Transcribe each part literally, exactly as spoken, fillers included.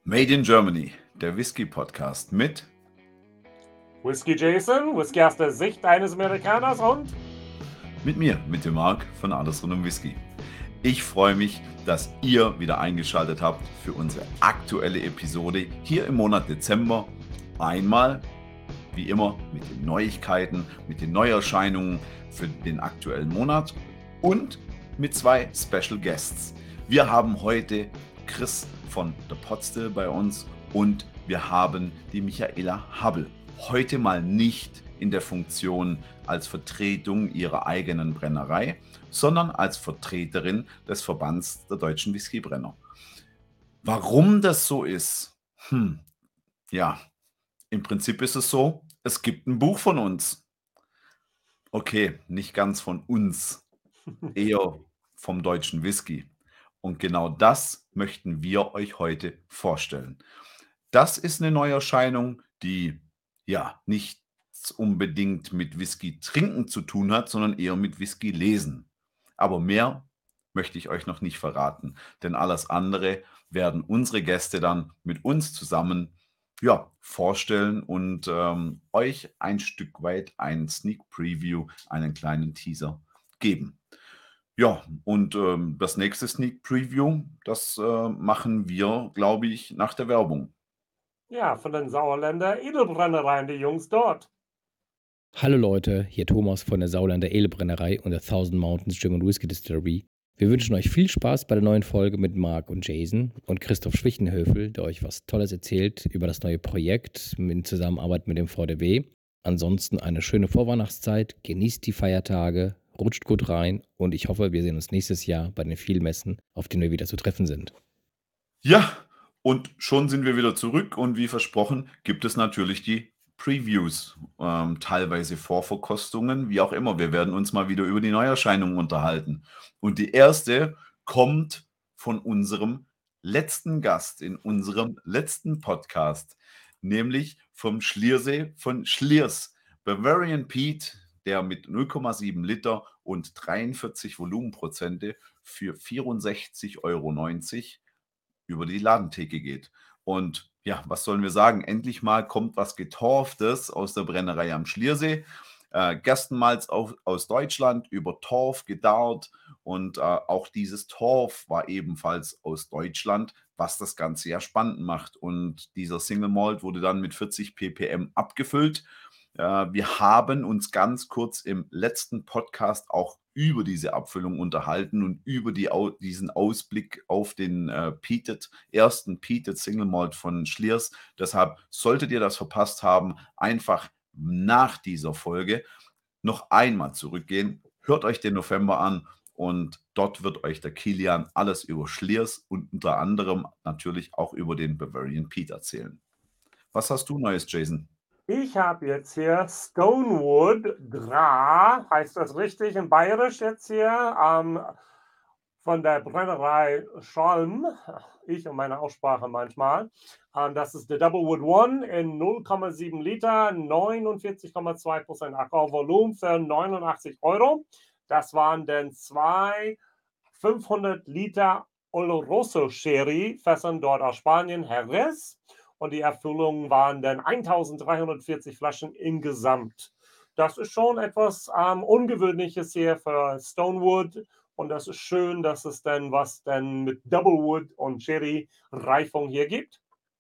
Made in Germany, der Whisky-Podcast mit Whisky Jason, Whisky aus der Sicht eines Amerikaners und mit mir, mit dem Marc von Alles rund um Whisky. Ich freue mich, dass ihr wieder eingeschaltet habt für unsere aktuelle Episode hier im Monat Dezember. Einmal, wie immer, mit den Neuigkeiten, mit den Neuerscheinungen für den aktuellen Monat und mit zwei Special Guests. Wir haben heute Chris von The Pot Still bei uns und wir haben die Michaela Habbel. Heute mal nicht in der Funktion als Vertretung ihrer eigenen Brennerei, sondern als Vertreterin des Verbands der deutschen Whiskybrenner. Warum das so ist? Hm, ja, im Prinzip ist es so, es gibt ein Buch von uns. Okay, nicht ganz von uns, eher vom deutschen Whisky. Und genau das möchten wir euch heute vorstellen. Das ist eine Neuerscheinung, die ja nichts unbedingt mit Whisky trinken zu tun hat, sondern eher mit Whisky lesen. Aber mehr möchte ich euch noch nicht verraten, denn alles andere werden unsere Gäste dann mit uns zusammen ja, vorstellen und ähm, euch ein Stück weit ein Sneak Preview, einen kleinen Teaser geben. Ja, und ähm, das nächste Sneak Preview, das äh, machen wir, glaube ich, nach der Werbung. ja, von den Sauerländer Edelbrennereien, die Jungs dort. Hallo Leute, hier Thomas von der Sauerländer Edelbrennerei und der Thousand Mountains German Whisky Distillery. Wir wünschen euch viel Spaß bei der neuen Folge mit Marc und Jason und Christoph Schwichtenhöfel, der euch was Tolles erzählt über das neue Projekt in Zusammenarbeit mit dem V D W. Ansonsten eine schöne Vorweihnachtszeit, genießt die Feiertage, rutscht gut rein und ich hoffe, wir sehen uns nächstes Jahr bei den vielen Messen, auf denen wir wieder zu treffen sind. Ja, und schon sind wir wieder zurück und wie versprochen gibt es natürlich die Previews, ähm, teilweise Vorverkostungen, wie auch immer. Wir werden uns mal wieder über die Neuerscheinungen unterhalten. Und die erste kommt von unserem letzten Gast in unserem letzten Podcast, nämlich vom Schliersee von Schliers. Bavarian Peat, der mit null Komma sieben Liter und dreiundvierzig Volumenprozente für vierundsechzig Euro neunzig über die Ladentheke geht. Und ja, was sollen wir sagen? Endlich mal kommt was Getorftes aus der Brennerei am Schliersee. Äh, Gerstenmalz auf, aus Deutschland über Torf gedarrt und äh, auch dieses Torf war ebenfalls aus Deutschland, was das Ganze ja spannend macht. Und dieser Single Malt wurde dann mit vierzig ppm abgefüllt. Äh, wir haben uns ganz kurz im letzten Podcast auch über diese Abfüllung unterhalten und über die, diesen Ausblick auf den äh, Peated, ersten Peated Single Malt von Schliers. Deshalb solltet ihr das verpasst haben, einfach nach dieser Folge noch einmal zurückgehen. Hört euch den November an und dort wird euch der Kilian alles über Schliers und unter anderem natürlich auch über den Bavarian Peat erzählen. Was hast du Neues, Jason? Ich habe jetzt hier Stonewood Dra, heißt das richtig in Bayerisch jetzt hier, ähm, von der Brennerei Scholm. Ich und meine Aussprache manchmal. Ähm, das ist der Doublewood One in null Komma sieben Liter, neunundvierzig Komma zwei Prozent Alkoholvolumen für neunundachtzig Euro. Das waren dann zwei fünfhundert Liter Oloroso Sherry Fässern dort aus Spanien, Jerez. Und die Erfüllungen waren dann eintausenddreihundertvierzig Flaschen insgesamt. Das ist schon etwas ähm, Ungewöhnliches hier für Stonewood. Und das ist schön, dass es dann was dann mit Doublewood und Sherry Reifung hier gibt.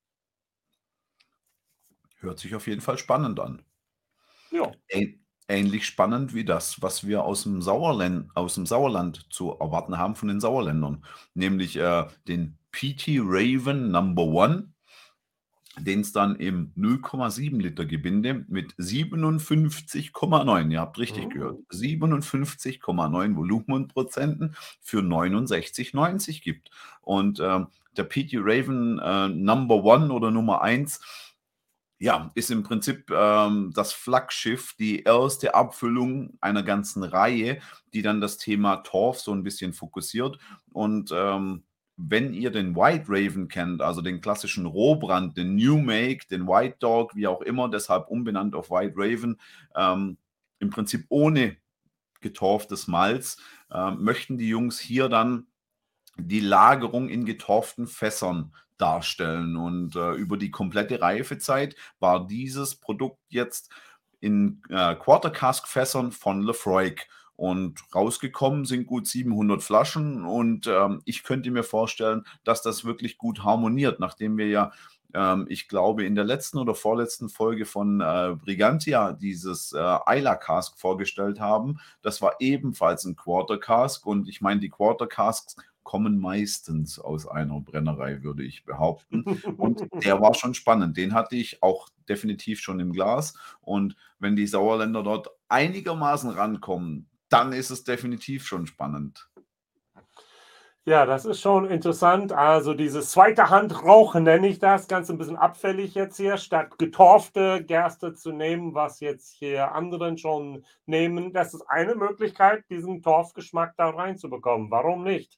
Hört sich auf jeden Fall spannend an. Ja. Ä ähnlich spannend wie das, was wir aus dem Sauerland, aus dem Sauerland zu erwarten haben von den Sauerländern, nämlich äh, den P T Raven Number One, den es dann im null Komma sieben Liter Gebinde mit siebenundfünfzig Komma neun, ihr habt richtig Mhm. gehört, siebenundfünfzig Komma neun Volumenprozenten für neunundsechzig neunzig gibt. Und ähm, der P T Raven äh, Number One oder Nummer eins, ja, ist im Prinzip ähm, das Flaggschiff, die erste Abfüllung einer ganzen Reihe, die dann das Thema Torf so ein bisschen fokussiert. Und ähm, wenn ihr den White Raven kennt, also den klassischen Rohbrand, den New Make, den White Dog, wie auch immer, deshalb umbenannt auf White Raven, ähm, im Prinzip ohne getorftes Malz, äh, möchten die Jungs hier dann die Lagerung in getorften Fässern darstellen. Und äh, über die komplette Reifezeit war dieses Produkt jetzt in äh, Quarter-Cask-Fässern von Lefroy. Und rausgekommen sind gut siebenhundert Flaschen. Und ähm, ich könnte mir vorstellen, dass das wirklich gut harmoniert, nachdem wir ja, ähm, ich glaube, in der letzten oder vorletzten Folge von äh, Brigantia dieses äh, Isla Cask vorgestellt haben. Das war ebenfalls ein Quarter Cask. Und ich meine, die Quarter Casks kommen meistens aus einer Brennerei, würde ich behaupten. Und der war schon spannend. Den hatte ich auch definitiv schon im Glas. Und wenn die Sauerländer dort einigermaßen rankommen, dann ist es definitiv schon spannend. Ja, das ist schon interessant. Also dieses zweite Hand rauchen nenne ich das. Ganz ein bisschen abfällig jetzt hier, statt getorfte Gerste zu nehmen, was jetzt hier anderen schon nehmen. Das ist eine Möglichkeit, diesen Torfgeschmack da reinzubekommen. Warum nicht?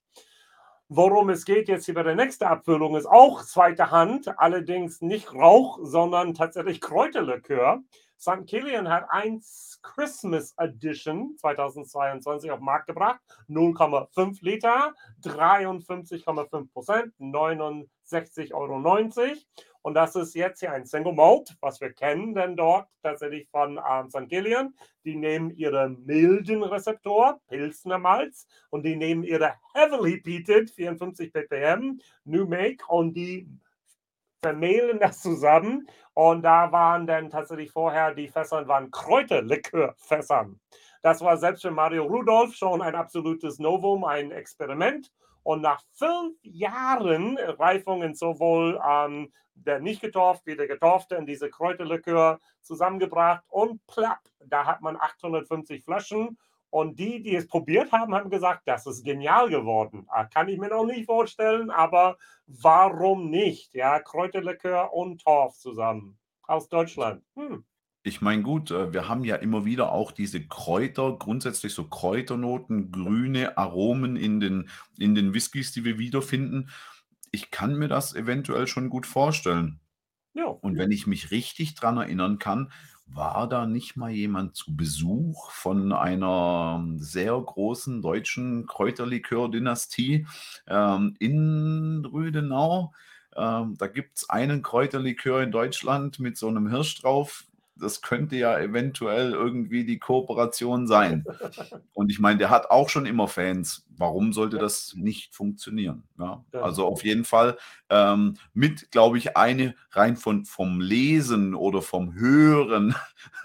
Worum es geht jetzt hier bei der nächsten Abfüllung ist auch zweite Hand, allerdings nicht Rauch, sondern tatsächlich Kräuterlikör. Sankt Kilian hat eins Christmas Edition zweitausendzweiundzwanzig auf den Markt gebracht. null Komma fünf Liter, dreiundfünfzig Komma fünf Prozent, neunundsechzig Euro neunzig. Und das ist jetzt hier ein Single Malt, was wir kennen, denn dort tatsächlich von ähm, Sankt Kilian. Die nehmen ihre milden Rezeptor, Pilsner Malz, und die nehmen ihre Heavily Peated, vierundfünfzig ppm, New Make, und die vermehlen das zusammen. Und da waren dann tatsächlich vorher, die Fässern waren Kräuterlikörfässern. Das war selbst für Mario Rudolph schon ein absolutes Novum, ein Experiment. Und nach fünf Jahren Reifung in sowohl ähm, der nicht getorft wie der getorfte in diese Kräuterlikör zusammengebracht und plapp, da hat man achthundertfünfzig Flaschen. Und die, die es probiert haben, haben gesagt, das ist genial geworden. Kann ich mir noch nicht vorstellen, aber warum nicht? Ja, Kräuterlikör und Torf zusammen aus Deutschland. Hm. Ich meine, gut, äh, wir haben ja immer wieder auch diese Kräuter, grundsätzlich so Kräuternoten, grüne Aromen in den, in den Whiskys, die wir wiederfinden. Ich kann mir das eventuell schon gut vorstellen. Ja, Und wenn ich mich richtig dran erinnern kann, war da nicht mal jemand zu Besuch von einer sehr großen deutschen Kräuterlikör-Dynastie ähm, in Rüdenau? Ähm, da gibt es einen Kräuterlikör in Deutschland mit so einem Hirsch drauf. Das könnte ja eventuell irgendwie die Kooperation sein. Und ich meine, der hat auch schon immer Fans. Warum sollte Ja. das nicht funktionieren? Ja, Ja. also auf jeden Fall ähm, mit, glaube ich, eine rein von, vom Lesen oder vom Hören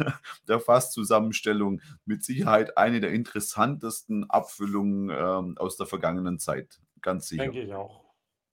der Fasszusammenstellung mit Sicherheit eine der interessantesten Abfüllungen ähm, aus der vergangenen Zeit. Ganz sicher. Denke ich auch.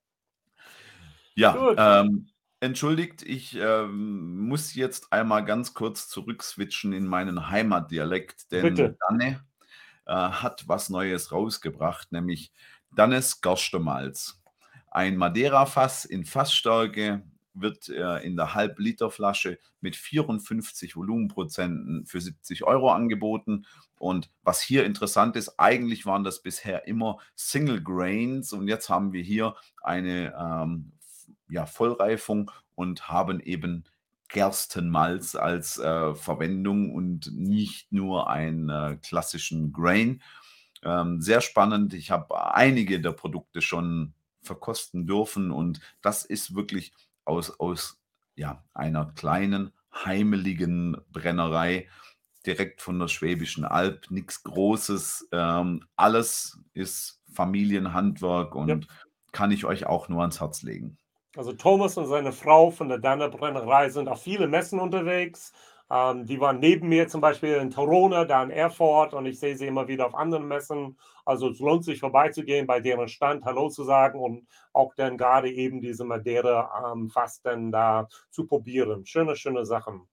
Ja, Gut. ähm, entschuldigt, ich ähm, muss jetzt einmal ganz kurz zurückswitchen in meinen Heimatdialekt, denn Bitte. Danne äh, hat was Neues rausgebracht, nämlich Dannes Gerstemalz. Ein Madeira-Fass in Fassstärke wird äh, in der Halb-Liter-Flasche mit vierundfünfzig Volumenprozenten für siebzig Euro angeboten. Und was hier interessant ist, eigentlich waren das bisher immer Single Grains und jetzt haben wir hier eine ähm, ja, Vollreifung und haben eben Gerstenmalz als äh, Verwendung und nicht nur einen äh, klassischen Grain. Ähm, sehr spannend. Ich habe einige der Produkte schon verkosten dürfen und das ist wirklich aus, aus ja, einer kleinen, heimeligen Brennerei direkt von der Schwäbischen Alb. Nichts Großes. Ähm, alles ist Familienhandwerk und Ja. kann ich euch auch nur ans Herz legen. Also Thomas und seine Frau von der Danner Brennerei sind auf viele Messen unterwegs. Ähm, die waren neben mir zum Beispiel in Torona, da in Erfurt, und ich sehe sie immer wieder auf anderen Messen. Also es lohnt sich vorbeizugehen, bei deren Stand Hallo zu sagen und auch dann gerade eben diese Madeira ähm, fast dann da zu probieren. Schöne, schöne Sachen.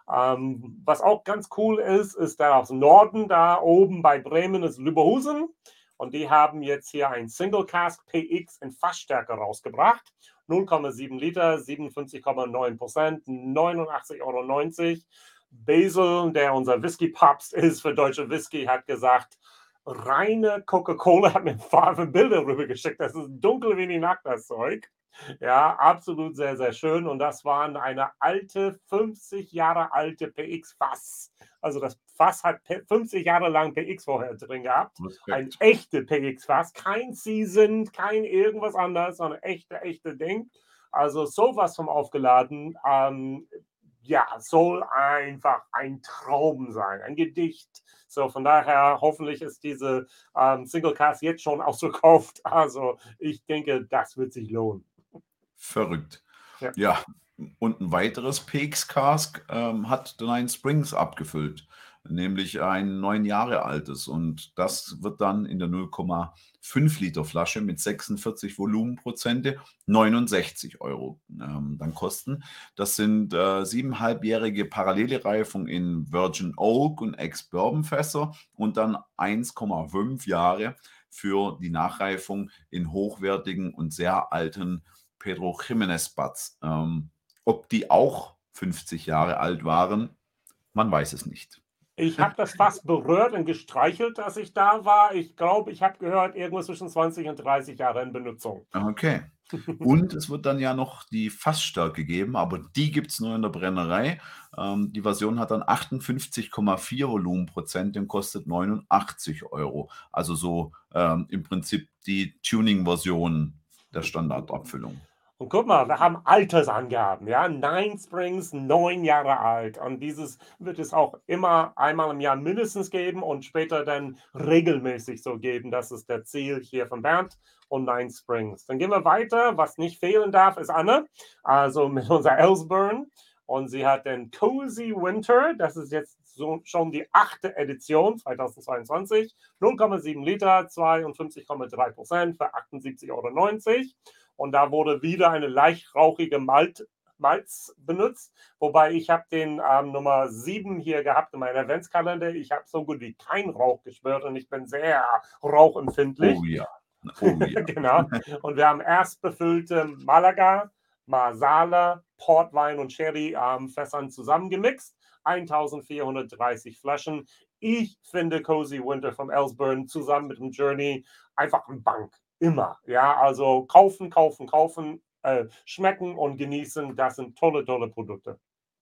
Ähm, was auch ganz cool ist, ist da aus dem Norden, da oben bei Bremen ist Lübbehusen. Und die haben jetzt hier ein Single Cask P X in Fassstärke rausgebracht. null Komma sieben Liter, siebenundfünfzig Komma neun Prozent, neunundachtzig Euro neunzig. Basil, der unser Whisky-Papst ist für deutsche Whisky, hat gesagt, reine Coca-Cola, hat mir Farbe Bilder rübergeschickt. Das ist dunkel wie die Nacht, das Zeug. Ja, absolut sehr, sehr schön. Und das waren eine alte, fünfzig Jahre alte P X-Fass. Also das Fass hat fünfzig Jahre lang P X vorher drin gehabt. Ein Respekt. echte P X-Fass, kein Seasoned, kein irgendwas anderes, sondern echte, echte Ding. Also sowas vom aufgeladen. Ähm, ja, soll einfach ein Traum sein, ein Gedicht. So, von daher, hoffentlich ist diese ähm, Single Cast jetzt schon ausverkauft. Also ich denke, das wird sich lohnen. Verrückt. Ja. Ja, und ein weiteres P X Cask ähm, hat The Nine Springs abgefüllt, nämlich ein neun Jahre altes. Und das wird dann in der null Komma fünf Liter Flasche mit sechsundvierzig Volumenprozente neunundsechzig Euro ähm, dann kosten. Das sind äh, siebeneinhalbjährige parallele Reifung in Virgin Oak und Ex-Bourbon Fässer und dann eins Komma fünf Jahre für die Nachreifung in hochwertigen und sehr alten Pedro Jimenez Butts. Ähm, ob die auch fünfzig Jahre alt waren, man weiß es nicht. Ich habe das fast berührt und gestreichelt, als ich da war. Ich glaube, ich habe gehört, irgendwo zwischen zwanzig und dreißig Jahre in Benutzung. Okay. Und es wird dann ja noch die Fassstärke geben, aber die gibt es nur in der Brennerei. Ähm, die Version hat dann achtundfünfzig Komma vier Volumenprozent und kostet neunundachtzig Euro. Also so ähm, im Prinzip die Tuning-Version der Standardabfüllung. Und guck mal, wir haben Altersangaben, ja, Nine Springs, neun Jahre alt. Und dieses wird es auch immer einmal im Jahr mindestens geben und später dann regelmäßig so geben. Das ist der Ziel hier von Bernd und Nine Springs. Dann gehen wir weiter. Was nicht fehlen darf, ist Anne, also mit unserer Elsburn. Und sie hat den Cozy Winter, das ist jetzt so schon die achte Edition zweitausendzweiundzwanzig, null Komma sieben Liter, zweiundfünfzig Komma drei Prozent für achtundsiebzig Euro neunzig. Und da wurde wieder eine leicht rauchige Malt, Malz benutzt, wobei ich habe den ähm, Nummer sieben hier gehabt in meinem Adventskalender. Ich habe so gut wie keinen Rauch gespürt und ich bin sehr rauchempfindlich. Oh ja. Oh ja. Genau. Und wir haben erst befüllte Malaga, Marsala, Portwein und Sherry ähm, Fässern zusammengemixt. eintausendvierhundertdreißig Flaschen. Ich finde Cozy Winter vom Elsburn zusammen mit dem Journey einfach ein Bank. Immer. Ja, also kaufen, kaufen, kaufen, äh, schmecken und genießen. Das sind tolle, tolle Produkte.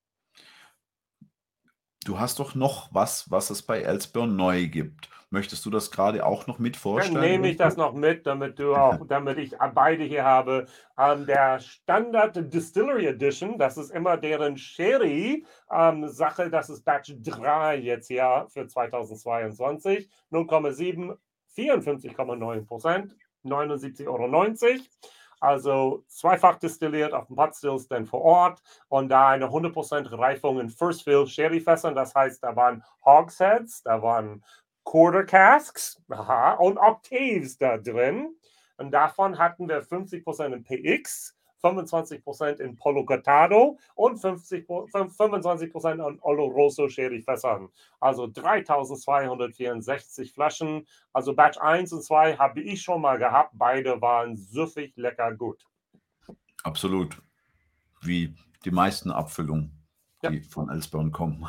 Du hast doch noch was, was es bei Elsburn neu gibt. Möchtest du das gerade auch noch mit Dann vorstellen? nehme ich das noch mit, damit du auch, damit ich beide hier habe. Ähm, der Standard Distillery Edition, das ist immer deren Sherry-Sache, das ist Batch drei jetzt hier für zweitausendzweiundzwanzig. null Komma sieben, vierundfünfzig Komma neun Prozent, neunundsiebzig Euro neunzig. Also zweifach destilliert auf dem Potstills dann vor Ort und da eine hundert Prozent Reifung in First Fill Sherry-Fässern. Das heißt, da waren Hogsheads, da waren Quarter Casks, aha, und Octaves da drin. Und davon hatten wir fünfzig Prozent in P X, fünfundzwanzig Prozent in Polo Cortado und fünfzig, fünfundzwanzig Prozent an Oloroso Sherry Fässern. Also dreitausendzweihundertvierundsechzig Flaschen. Also Batch eins und zwei habe ich schon mal gehabt. Beide waren süffig lecker gut. Absolut. Wie die meisten Abfüllungen, die ja. von Elsburn kommen.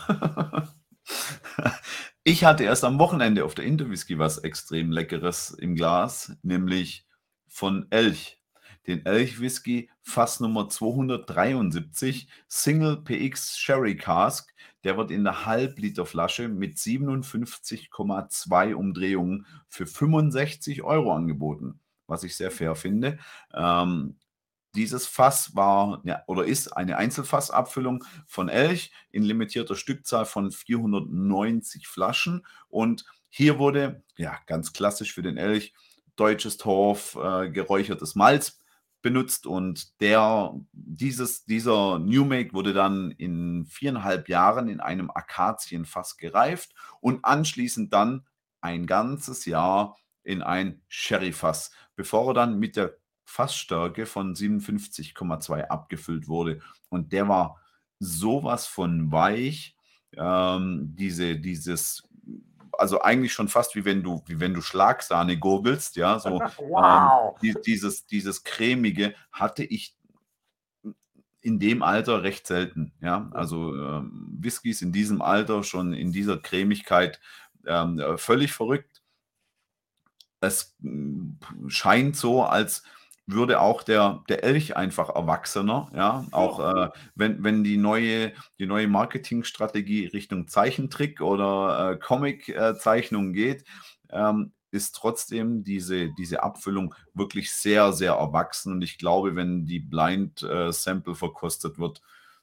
Ich hatte erst am Wochenende auf der Interwhisky was extrem Leckeres im Glas, nämlich von Elch. Den Elch Whisky Fass Nummer zweihundertdreiundsiebzig Single P X Sherry Cask. Der wird in der Halbliter-Flasche mit siebenundfünfzig Komma zwei Umdrehungen für fünfundsechzig Euro angeboten, was ich sehr fair finde. Ähm, Dieses Fass war ja, oder ist eine Einzelfassabfüllung von Elch in limitierter Stückzahl von vierhundertneunzig Flaschen. Und hier wurde, ja, ganz klassisch für den Elch, deutsches Torf, äh, geräuchertes Malz benutzt. Und der, dieses, dieser New Make wurde dann in viereinhalb Jahren in einem Akazienfass gereift und anschließend dann ein ganzes Jahr in ein Sherryfass, bevor er dann mit der Fassstärke von siebenundfünfzig Komma zwei abgefüllt wurde. Und der war sowas von weich. Ähm, diese, dieses, also eigentlich schon fast wie wenn du, wie wenn du Schlagsahne gurgelst, ja, so Wow. ähm, die, dieses, dieses cremige hatte ich in dem Alter recht selten, ja. Also ähm, Whiskys in diesem Alter schon in dieser Cremigkeit ähm, völlig verrückt. Es mm, scheint so, als würde auch der, der Elch einfach erwachsener, ja, auch äh, wenn, wenn die neue, die neue Marketingstrategie Richtung Zeichentrick oder äh, Comic-Zeichnung geht. Ähm, ist trotzdem diese, diese Abfüllung wirklich sehr, sehr erwachsen. Und ich glaube, wenn die Blind äh, Sample verkostet wird,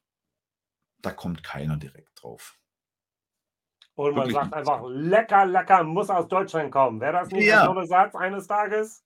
da kommt keiner direkt drauf. Und man Wirklich sagt einfach, lecker, lecker, muss aus Deutschland kommen. Wäre das nicht Ja. ein toller Satz eines Tages?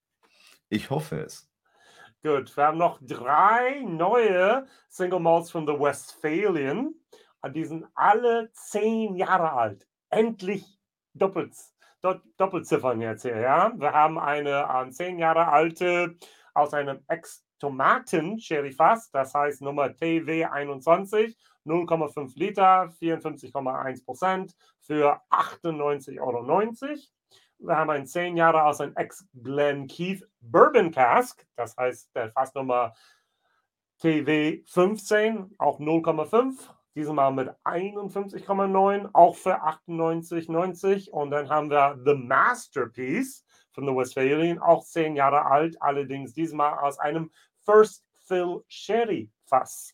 Ich hoffe es. Gut, wir haben noch drei neue Single Malts von The Westphalian. Die sind alle zehn Jahre alt. Endlich doppelt, Doppelziffern jetzt hier. Ja? Wir haben eine ähm, zehn Jahre alte aus einem Ex-Tomaten-Sherry-Fass, das heißt Nummer T W einundzwanzig, null Komma fünf Liter, vierundfünfzig Komma eins Prozent für achtundneunzig Euro neunzig. Wir haben ein zehn Jahre aus einem Ex-Glenkeith Bourbon Cask, das heißt der Fassnummer T W fünfzehn, auch null Komma fünf, diesmal mit einundfünfzig Komma neun, auch für achtundneunzig Euro neunzig. Und dann haben wir The Masterpiece von The Westphalian, auch zehn Jahre alt, allerdings diesmal aus einem First Fill Sherry Fass.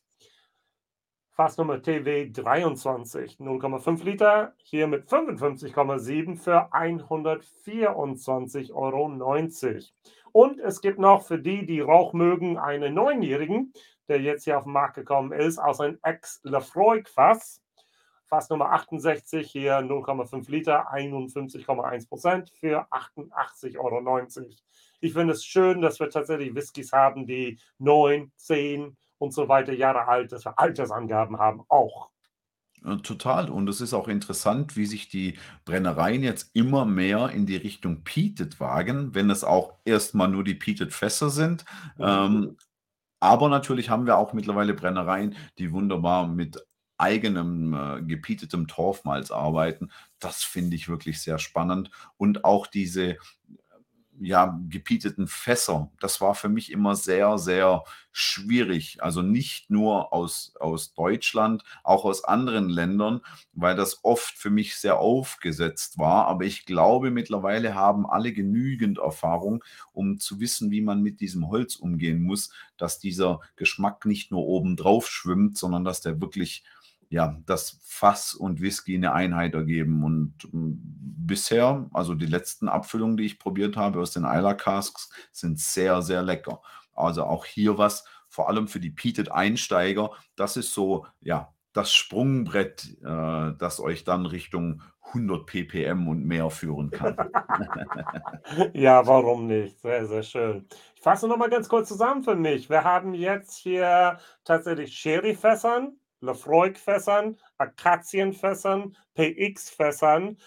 Fassnummer T W dreiundzwanzig, null Komma fünf Liter, hier mit fünfundfünfzig Komma sieben für hundertvierundzwanzig Euro neunzig. Und es gibt noch für die, die Rauch mögen, einen Neunjährigen, der jetzt hier auf den Markt gekommen ist, aus einem Ex-Lafroig-Fass. Fassnummer achtundsechzig, hier null Komma fünf Liter, einundfünfzig Komma eins Prozent für achtundachtzig Euro neunzig. Ich finde es schön, dass wir tatsächlich Whiskys haben, die neun, zehn und so weiter Jahre alt, dass wir Altersangaben haben auch. Äh, Total. Und es ist auch interessant, wie sich die Brennereien jetzt immer mehr in die Richtung Peated wagen, wenn es auch erstmal nur die Peated Fässer sind. Ähm, aber natürlich haben wir auch mittlerweile Brennereien, die wunderbar mit eigenem äh, gepeatetem Torfmalz arbeiten. Das finde ich wirklich sehr spannend. Und auch diese ja, gepeateten Fässer, das war für mich immer sehr, sehr schwierig. Also nicht nur aus, aus Deutschland, auch aus anderen Ländern, weil das oft für mich sehr aufgesetzt war. Aber ich glaube, mittlerweile haben alle genügend Erfahrung, um zu wissen, wie man mit diesem Holz umgehen muss, dass dieser Geschmack nicht nur oben drauf schwimmt, sondern dass der wirklich ja, das Fass und Whisky eine Einheit ergeben. Und ähm, bisher, also die letzten Abfüllungen, die ich probiert habe aus den Islay Casks, sind sehr, sehr lecker. Also auch hier was, vor allem für die Peated-Einsteiger, das ist so, ja, das Sprungbrett, äh, das euch dann Richtung hundert ppm und mehr führen kann. Ja, warum nicht? Sehr, sehr schön. Ich fasse noch mal ganz kurz zusammen für mich. Wir haben jetzt hier tatsächlich Sherry-Fässern, Lafroig-Fässern, Akazienfässern, P X-Fässern,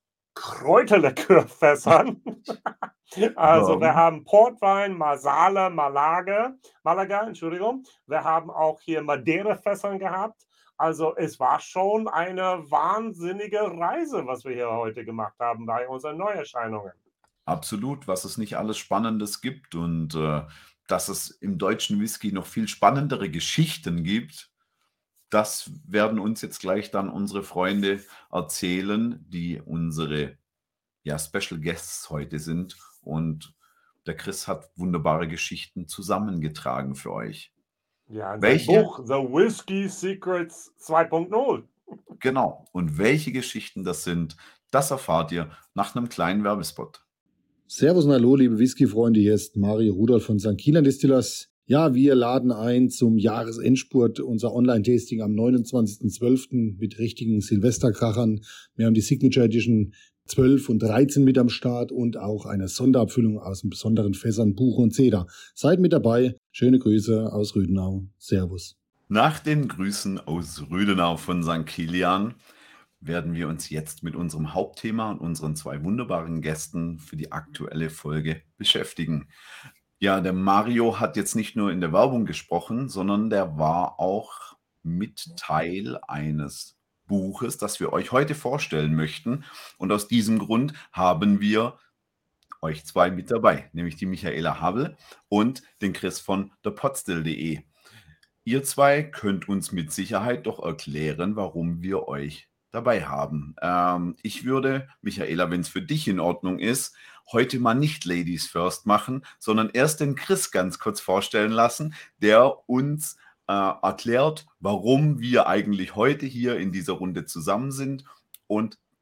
Kräuterlikör-Fässern. Also wir Ähm, haben Portwein, Marsala, Malaga, Malaga, Entschuldigung. Wir haben auch hier Madeira-Fässern gehabt. Also es war schon eine wahnsinnige Reise, was wir hier heute gemacht haben bei unseren Neuerscheinungen. Absolut, was es nicht alles Spannendes gibt und äh, dass es im deutschen Whisky noch viel spannendere Geschichten gibt, das werden uns jetzt gleich dann unsere Freunde erzählen, die unsere ja, Special Guests heute sind. Und der Chris hat wunderbare Geschichten zusammengetragen für euch. Ja, in seinem Welche? Buch The Whiskey Secrets zwei Punkt null. Genau. Und welche Geschichten das sind, das erfahrt ihr nach einem kleinen Werbespot. Servus und hallo, liebe Whisky-Freunde, hier ist Mario Rudolph von Sankt Kieler Distillers. Ja, wir laden ein zum Jahresendspurt, unser Online-Tasting am neunundzwanzigsten zwölften mit richtigen Silvesterkrachern. Wir haben die Signature Edition zwölf und dreizehn mit am Start und auch eine Sonderabfüllung aus den besonderen Fässern Buche und Zeder. Seid mit dabei. Schöne Grüße aus Rüdenau. Servus. Nach den Grüßen aus Rüdenau von Sankt Kilian werden wir uns jetzt mit unserem Hauptthema und unseren zwei wunderbaren Gästen für die aktuelle Folge beschäftigen. Ja, der Mario hat jetzt nicht nur in der Werbung gesprochen, sondern der war auch mit Teil eines Buches, das wir euch heute vorstellen möchten. Und aus diesem Grund haben wir euch zwei mit dabei, nämlich die Michaela Habel und den Chris von thepotstill punkt de. Ihr zwei könnt uns mit Sicherheit doch erklären, warum wir euch dabei haben. Ähm, ich würde, Michaela, wenn es für dich in Ordnung ist, heute mal nicht Ladies First machen, sondern erst den Chris ganz kurz vorstellen lassen, der uns äh, erklärt, warum wir eigentlich heute hier in dieser Runde zusammen sind. Und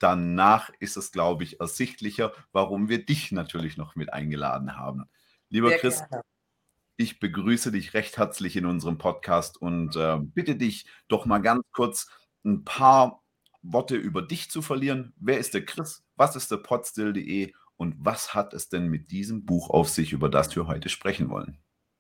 danach ist es, glaube ich, ersichtlicher, warum wir dich natürlich noch mit eingeladen haben. Lieber Sehr Chris, gerne. ich begrüße dich recht herzlich in unserem Podcast und äh, bitte dich doch mal ganz kurz ein paar Worte über dich zu verlieren. Wer ist der Chris? Was ist der potstill punkt de? Und was hat es denn mit diesem Buch auf sich, über das wir heute sprechen wollen?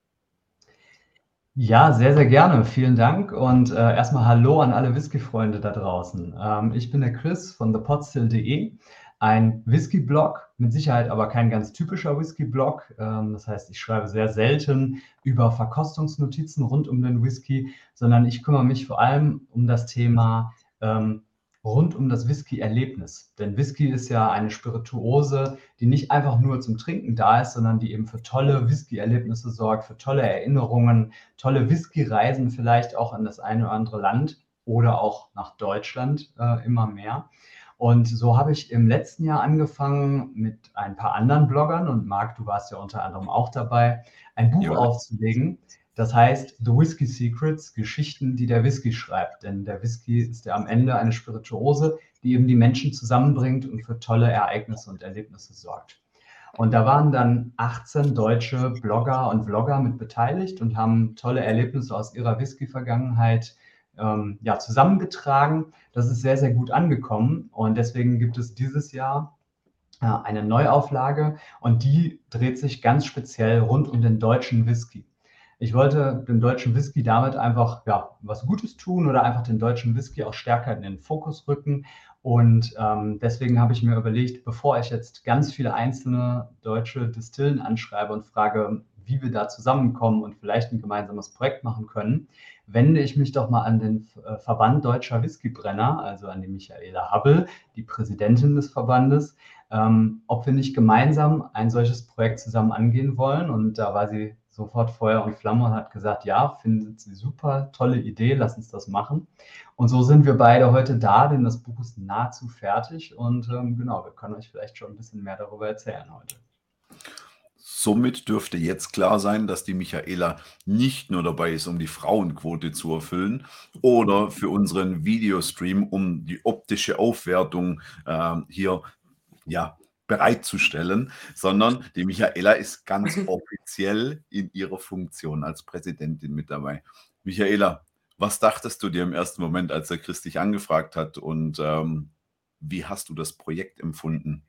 Ja, sehr, sehr gerne. Vielen Dank und äh, erstmal Hallo an alle Whisky-Freunde da draußen. Ähm, ich bin der Chris von the potstill punkt de, ein Whisky-Blog, mit Sicherheit aber kein ganz typischer Whisky-Blog. Ähm, das heißt, ich schreibe sehr selten über Verkostungsnotizen rund um den Whisky, sondern ich kümmere mich vor allem um das Thema ähm, rund um das Whisky-Erlebnis. Denn Whisky ist ja eine Spirituose, die nicht einfach nur zum Trinken da ist, sondern die eben für tolle Whisky-Erlebnisse sorgt, für tolle Erinnerungen, tolle Whisky-Reisen vielleicht auch in das eine oder andere Land oder auch nach Deutschland äh, immer mehr. Und so habe ich im letzten Jahr angefangen, mit ein paar anderen Bloggern, und Marc, du warst ja unter anderem auch dabei, ein Buch Ja. aufzulegen. Das heißt The Whisky Secrets, Geschichten, die der Whisky schreibt. Denn der Whisky ist ja am Ende eine Spirituose, die eben die Menschen zusammenbringt und für tolle Ereignisse und Erlebnisse sorgt. Und da waren dann achtzehn deutsche Blogger und Vlogger mit beteiligt und haben tolle Erlebnisse aus ihrer Whisky-Vergangenheit ähm, ja, zusammengetragen. Das ist sehr, sehr gut angekommen und deswegen gibt es dieses Jahr äh, eine Neuauflage und die dreht sich ganz speziell rund um den deutschen Whisky. Ich wollte dem deutschen Whisky damit einfach ja, was Gutes tun oder einfach den deutschen Whisky auch stärker in den Fokus rücken. Und ähm, deswegen habe ich mir überlegt, bevor ich jetzt ganz viele einzelne deutsche Distillen anschreibe und frage, wie wir da zusammenkommen und vielleicht ein gemeinsames Projekt machen können, wende ich mich doch mal an den äh, Verband Deutscher Whiskybrenner, also an die Michaela Habbel, die Präsidentin des Verbandes, ähm, ob wir nicht gemeinsam ein solches Projekt zusammen angehen wollen. Und da war sie sofort Feuer und Flamme und hat gesagt, ja, findet sie super, tolle Idee, lass uns das machen. Und so sind wir beide heute da, denn das Buch ist nahezu fertig und ähm, genau, wir können euch vielleicht schon ein bisschen mehr darüber erzählen heute. Somit dürfte jetzt klar sein, dass die Michaela nicht nur dabei ist, um die Frauenquote zu erfüllen oder für unseren Videostream, um die optische Aufwertung äh, hier ja, bereitzustellen, sondern die Michaela ist ganz offiziell in ihrer Funktion als Präsidentin mit dabei. Michaela, was dachtest du dir im ersten Moment, als der Chris dich angefragt hat und ähm, wie hast du das Projekt empfunden?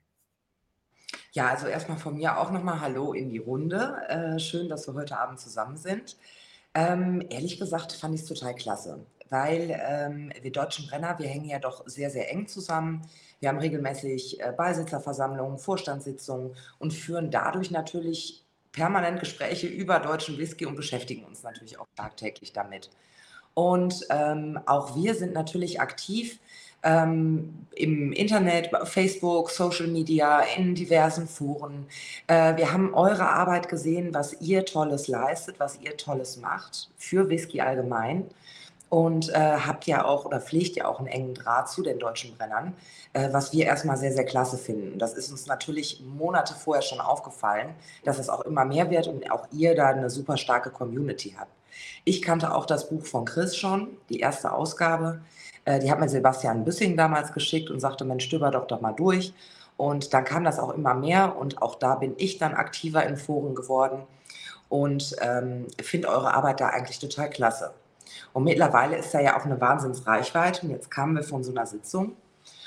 Ja, also erstmal von mir auch nochmal Hallo in die Runde. Äh, schön, dass wir heute Abend zusammen sind. Ähm, ehrlich gesagt fand ich es total klasse, weil ähm, wir deutschen Brenner, wir hängen ja doch sehr, sehr eng zusammen. Wir haben regelmäßig äh, Beisitzerversammlungen, Vorstandssitzungen und führen dadurch natürlich permanent Gespräche über deutschen Whisky und beschäftigen uns natürlich auch tagtäglich damit. Und ähm, auch wir sind natürlich aktiv ähm, im Internet, Facebook, Social Media, in diversen Foren. Äh, wir haben eure Arbeit gesehen, was ihr Tolles leistet, was ihr Tolles macht für Whisky allgemein. Und äh, habt ja auch oder pflegt ja auch einen engen Draht zu den deutschen Brennern, äh, was wir erstmal sehr, sehr klasse finden. Das ist uns natürlich Monate vorher schon aufgefallen, dass es auch immer mehr wird und auch ihr da eine super starke Community habt. Ich kannte auch das Buch von Chris schon, die erste Ausgabe. Äh, die hat mir Sebastian Büssing damals geschickt und sagte, Mensch, stöber doch doch mal durch. Und dann kam das auch immer mehr und auch da bin ich dann aktiver in Foren geworden und ähm, finde eure Arbeit da eigentlich total klasse. Und mittlerweile ist da ja auch eine Wahnsinnsreichweite und jetzt kamen wir von so einer Sitzung.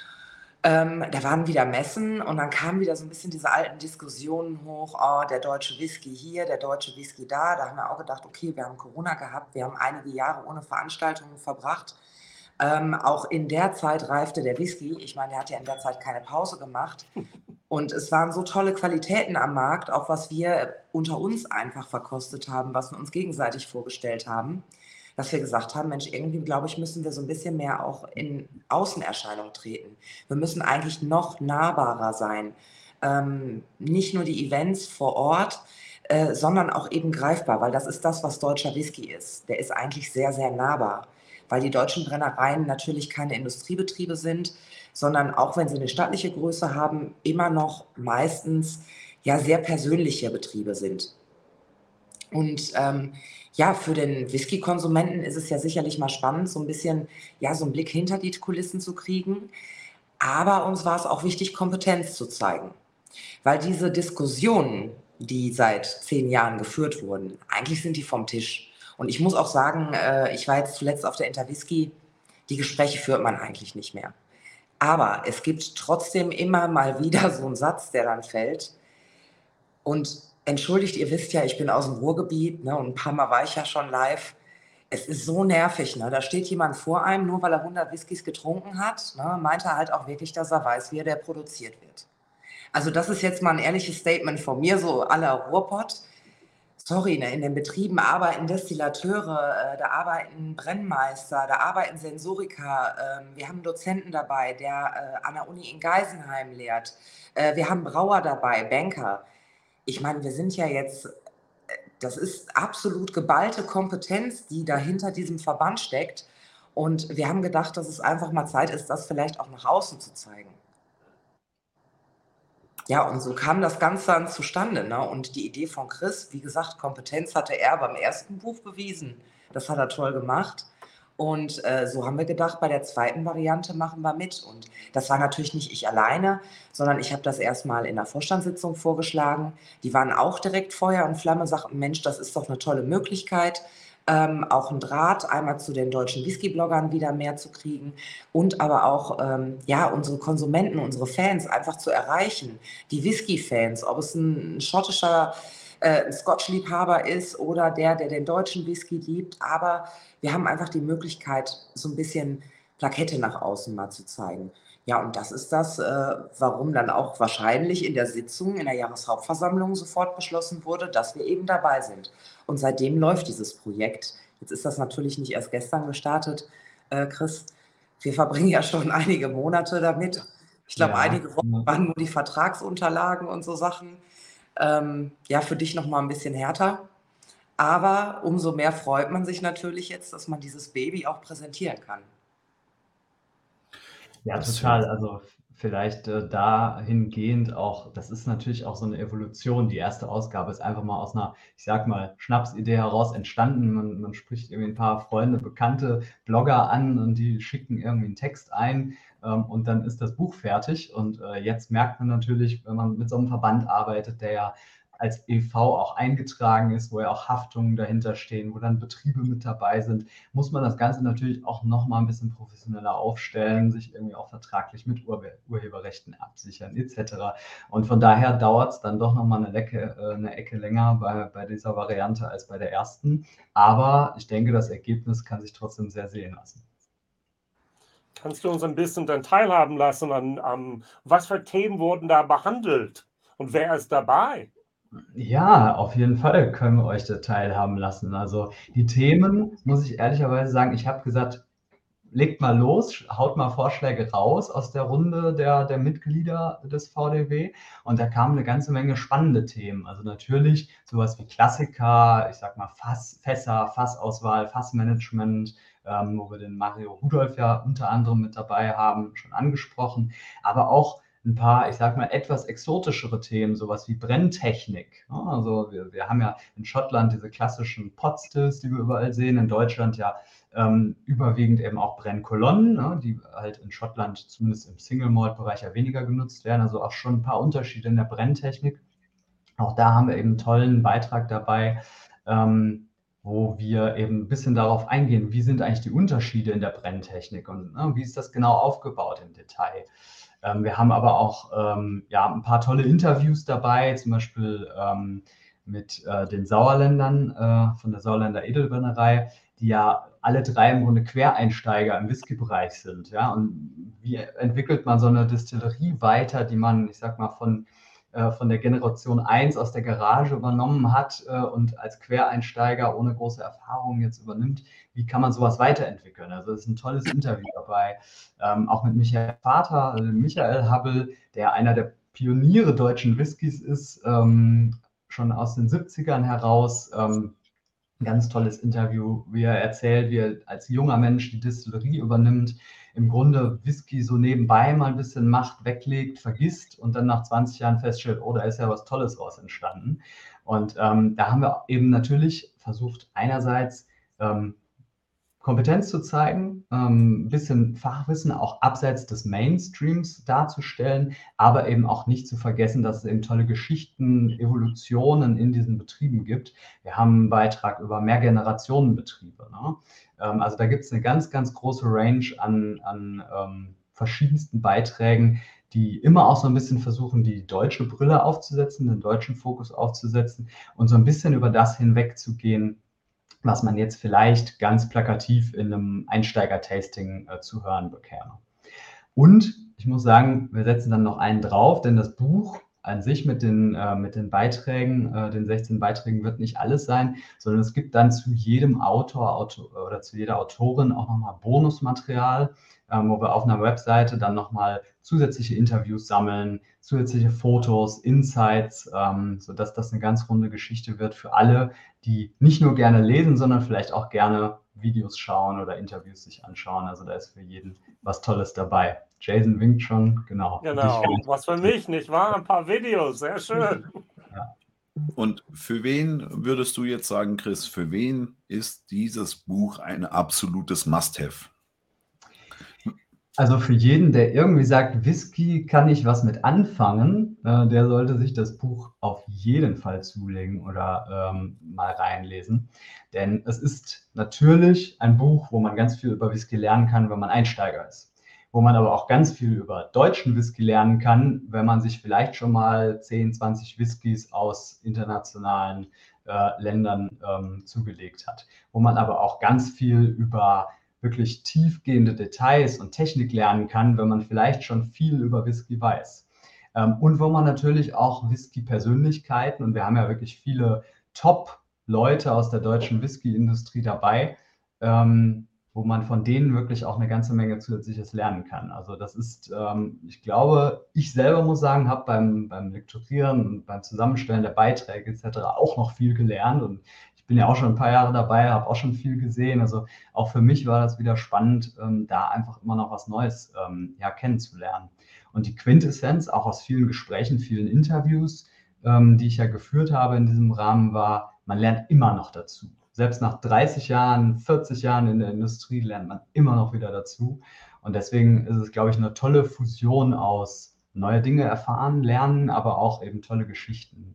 Ähm, da waren wieder Messen und dann kamen wieder so ein bisschen diese alten Diskussionen hoch, oh, der deutsche Whisky hier, der deutsche Whisky da. Da haben wir auch gedacht, okay, wir haben Corona gehabt, wir haben einige Jahre ohne Veranstaltungen verbracht. Ähm, auch in der Zeit reifte der Whisky. Ich meine, der hat ja in der Zeit keine Pause gemacht. Und es waren so tolle Qualitäten am Markt, auch was wir unter uns einfach verkostet haben, was wir uns gegenseitig vorgestellt haben, dass wir gesagt haben, Mensch, irgendwie, glaube ich, müssen wir so ein bisschen mehr auch in Außenerscheinung treten. Wir müssen eigentlich noch nahbarer sein. Ähm, nicht nur die Events vor Ort, äh, sondern auch eben greifbar, weil das ist das, was deutscher Whisky ist. Der ist eigentlich sehr, sehr nahbar, weil die deutschen Brennereien natürlich keine Industriebetriebe sind, sondern auch wenn sie eine stattliche Größe haben, immer noch meistens ja sehr persönliche Betriebe sind. Und ähm, ja, für den Whisky-Konsumenten ist es ja sicherlich mal spannend, so ein bisschen, ja, so einen Blick hinter die Kulissen zu kriegen. Aber uns war es auch wichtig, Kompetenz zu zeigen. Weil diese Diskussionen, die seit zehn Jahren geführt wurden, eigentlich sind die vom Tisch. Und ich muss auch sagen, äh, ich war jetzt zuletzt auf der Interwhisky, die Gespräche führt man eigentlich nicht mehr. Aber es gibt trotzdem immer mal wieder so einen Satz, der dann fällt. Und entschuldigt, ihr wisst ja, ich bin aus dem Ruhrgebiet, ne, und ein paar Mal war ich ja schon live. Es ist so nervig, ne? Da steht jemand vor einem, nur weil er hundert Whiskys getrunken hat, ne, meint er halt auch wirklich, dass er weiß, wie er der produziert wird. Also das ist jetzt mal ein ehrliches Statement von mir, so à la Ruhrpott. Sorry, ne, in den Betrieben arbeiten Destillateure, äh, da arbeiten Brennmeister, da arbeiten Sensoriker. Ähm, wir haben einen Dozenten dabei, der äh, an der Uni in Geisenheim lehrt. Äh, wir haben Brauer dabei, Banker. Ich meine, wir sind ja jetzt, das ist absolut geballte Kompetenz, die da hinter diesem Verband steckt. Und wir haben gedacht, dass es einfach mal Zeit ist, das vielleicht auch nach außen zu zeigen. Ja, und so kam das Ganze dann zustande, ne? Und die Idee von Chris, wie gesagt, Kompetenz hatte er beim ersten Buch bewiesen. Das hat er toll gemacht. Und äh, so haben wir gedacht, bei der zweiten Variante machen wir mit. Und das war natürlich nicht ich alleine, sondern ich habe das erstmal in der Vorstandssitzung vorgeschlagen. Die waren auch direkt Feuer und Flamme, sagten, Mensch, das ist doch eine tolle Möglichkeit. Ähm, auch ein Draht, einmal zu den deutschen Whisky-Bloggern wieder mehr zu kriegen und aber auch ähm, ja, unsere Konsumenten, unsere Fans einfach zu erreichen. Die Whisky-Fans, ob es ein schottischer äh, ein Scotch-Liebhaber ist oder der, der den deutschen Whisky liebt. Aber wir haben einfach die Möglichkeit, so ein bisschen Plakette nach außen mal zu zeigen. Ja, und das ist das, äh, warum dann auch wahrscheinlich in der Sitzung, in der Jahreshauptversammlung sofort beschlossen wurde, dass wir eben dabei sind. Und seitdem läuft dieses Projekt. Jetzt ist das natürlich nicht erst gestern gestartet, äh, Chris. Wir verbringen ja schon einige Monate damit. Ich glaube, Ja, einige Wochen ja. waren nur die Vertragsunterlagen und so Sachen. Ähm, ja, für dich noch mal ein bisschen härter. Aber umso mehr freut man sich natürlich jetzt, dass man dieses Baby auch präsentieren kann. Ja, Das total. hört Also f- vielleicht äh, dahingehend auch, das ist natürlich auch so eine Evolution. Die erste Ausgabe ist einfach mal aus einer, ich sag mal, Schnapsidee heraus entstanden. Man, man spricht irgendwie ein paar Freunde, Bekannte, Blogger an und die schicken irgendwie einen Text ein, ähm, und dann ist das Buch fertig. Und äh, jetzt merkt man natürlich, wenn man mit so einem Verband arbeitet, der ja als E V auch eingetragen ist, wo ja auch Haftungen dahinter stehen, wo dann Betriebe mit dabei sind, muss man das Ganze natürlich auch noch mal ein bisschen professioneller aufstellen, sich irgendwie auch vertraglich mit Ur Urheberrechten absichern et cetera. Und von daher dauert es dann doch noch mal eine, Lecke, äh, eine Ecke länger bei, bei dieser Variante als bei der ersten. Aber ich denke, das Ergebnis kann sich trotzdem sehr sehen lassen. Kannst du uns ein bisschen dann teilhaben lassen an, an was für Themen wurden da behandelt und wer ist dabei? Ja, auf jeden Fall können wir euch da teilhaben lassen. Also die Themen, muss ich ehrlicherweise sagen, ich habe gesagt, legt mal los, haut mal Vorschläge raus aus der Runde der, der Mitglieder des V D W. Und da kamen eine ganze Menge spannende Themen. Also natürlich sowas wie Klassiker, ich sag mal Fass, Fässer, Fassauswahl, Fassmanagement, ähm, wo wir den Mario Rudolph ja unter anderem mit dabei haben, schon angesprochen. Aber auch ein paar, ich sag mal, etwas exotischere Themen, sowas wie Brenntechnik. Ja, also wir, wir haben ja in Schottland diese klassischen Potstills, die wir überall sehen, in Deutschland ja ähm, überwiegend eben auch Brennkolonnen, ne, die halt in Schottland zumindest im Single-Malt-Bereich ja weniger genutzt werden, also auch schon ein paar Unterschiede in der Brenntechnik. Auch da haben wir eben einen tollen Beitrag dabei, ähm, wo wir eben ein bisschen darauf eingehen, wie sind eigentlich die Unterschiede in der Brenntechnik und ne, wie ist das genau aufgebaut im Detail. Ähm, wir haben aber auch ähm, ja, ein paar tolle Interviews dabei, zum Beispiel ähm, mit äh, den Sauerländern äh, von der Sauerländer Edelbrennerei, die ja alle drei im Grunde Quereinsteiger im Whisky-Bereich sind. Ja? Und wie entwickelt man so eine Distillerie weiter, die man, ich sag mal, von, äh, von der Generation eins aus der Garage übernommen hat äh, und als Quereinsteiger ohne große Erfahrung jetzt übernimmt? Wie kann man sowas weiterentwickeln? Also es ist ein tolles Interview dabei, ähm, auch mit Michael Vater, also Michael Habbel, der einer der Pioniere deutschen Whiskys ist, ähm, schon aus den siebzigern heraus. Ähm, ein ganz tolles Interview, wie er erzählt, wie er als junger Mensch die Distillerie übernimmt, im Grunde Whisky so nebenbei mal ein bisschen macht, weglegt, vergisst und dann nach zwanzig Jahren feststellt, oh, da ist ja was Tolles raus entstanden. Und ähm, da haben wir eben natürlich versucht, einerseits ähm, Kompetenz zu zeigen, ähm, ein bisschen Fachwissen auch abseits des Mainstreams darzustellen, aber eben auch nicht zu vergessen, dass es eben tolle Geschichten, Evolutionen in diesen Betrieben gibt. Wir haben einen Beitrag über Mehrgenerationenbetriebe, ne? Ähm, also da gibt es eine ganz, ganz große Range an, an ähm, verschiedensten Beiträgen, die immer auch so ein bisschen versuchen, die deutsche Brille aufzusetzen, den deutschen Fokus aufzusetzen und so ein bisschen über das hinwegzugehen, was man jetzt vielleicht ganz plakativ in einem Einsteiger-Tasting äh, zu hören bekäme. Und ich muss sagen, wir setzen dann noch einen drauf, denn das Buch an sich mit den, äh, mit den Beiträgen, äh, den sechzehn Beiträgen wird nicht alles sein, sondern es gibt dann zu jedem Autor, Autor oder zu jeder Autorin auch nochmal Bonusmaterial, ähm, wo wir auf einer Webseite dann nochmal zusätzliche Interviews sammeln, zusätzliche Fotos, Insights, ähm, sodass das eine ganz runde Geschichte wird für alle, die nicht nur gerne lesen, sondern vielleicht auch gerne Videos schauen oder Interviews sich anschauen. Also da ist für jeden was Tolles dabei. Jason winkt schon, genau. Genau, was für mich, nicht wahr? Ein paar Videos, sehr schön. Ja. Und für wen würdest du jetzt sagen, Chris, für wen ist dieses Buch ein absolutes Must-have? Also für jeden, der irgendwie sagt, Whisky kann ich was mit anfangen, äh, der sollte sich das Buch auf jeden Fall zulegen oder ähm, mal reinlesen. Denn es ist natürlich ein Buch, wo man ganz viel über Whisky lernen kann, wenn man Einsteiger ist. Wo man aber auch ganz viel über deutschen Whisky lernen kann, wenn man sich vielleicht schon mal zehn, zwanzig Whiskys aus internationalen äh, Ländern ähm, zugelegt hat. Wo man aber auch ganz viel über wirklich tiefgehende Details und Technik lernen kann, wenn man vielleicht schon viel über Whisky weiß. Ähm, und wo man natürlich auch Whisky-Persönlichkeiten, und wir haben ja wirklich viele Top-Leute aus der deutschen Whisky-Industrie dabei, ähm, wo man von denen wirklich auch eine ganze Menge Zusätzliches lernen kann. Also das ist, ähm, ich glaube, ich selber muss sagen, habe beim, beim Lektorieren und beim Zusammenstellen der Beiträge et cetera auch noch viel gelernt und ich bin ja auch schon ein paar Jahre dabei, habe auch schon viel gesehen. Also auch für mich war das wieder spannend, ähm, da einfach immer noch was Neues ähm, ja, kennenzulernen. Und die Quintessenz, auch aus vielen Gesprächen, vielen Interviews, ähm, die ich ja geführt habe in diesem Rahmen, war, man lernt immer noch dazu. Selbst nach dreißig Jahren, vierzig Jahren in der Industrie lernt man immer noch wieder dazu. Und deswegen ist es, glaube ich, eine tolle Fusion aus neue Dinge erfahren, lernen, aber auch eben tolle Geschichten.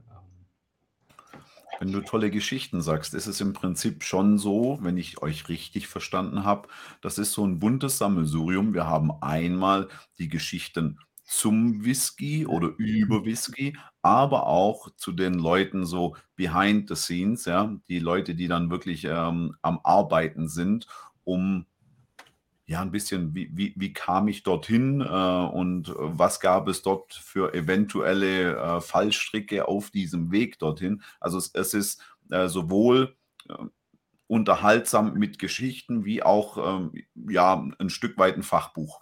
Wenn du tolle Geschichten sagst, ist es im Prinzip schon so, wenn ich euch richtig verstanden habe, das ist so ein buntes Sammelsurium. Wir haben einmal die Geschichten zum Whisky oder über Whisky, aber auch zu den Leuten so behind the scenes, ja, die Leute, die dann wirklich ähm, am Arbeiten sind, um ja ein bisschen, wie, wie, wie kam ich dorthin äh, und äh, was gab es dort für eventuelle äh, Fallstricke auf diesem Weg dorthin. Also es, es ist äh, sowohl äh, unterhaltsam mit Geschichten wie auch ähm, ja, ein Stück weit ein Fachbuch.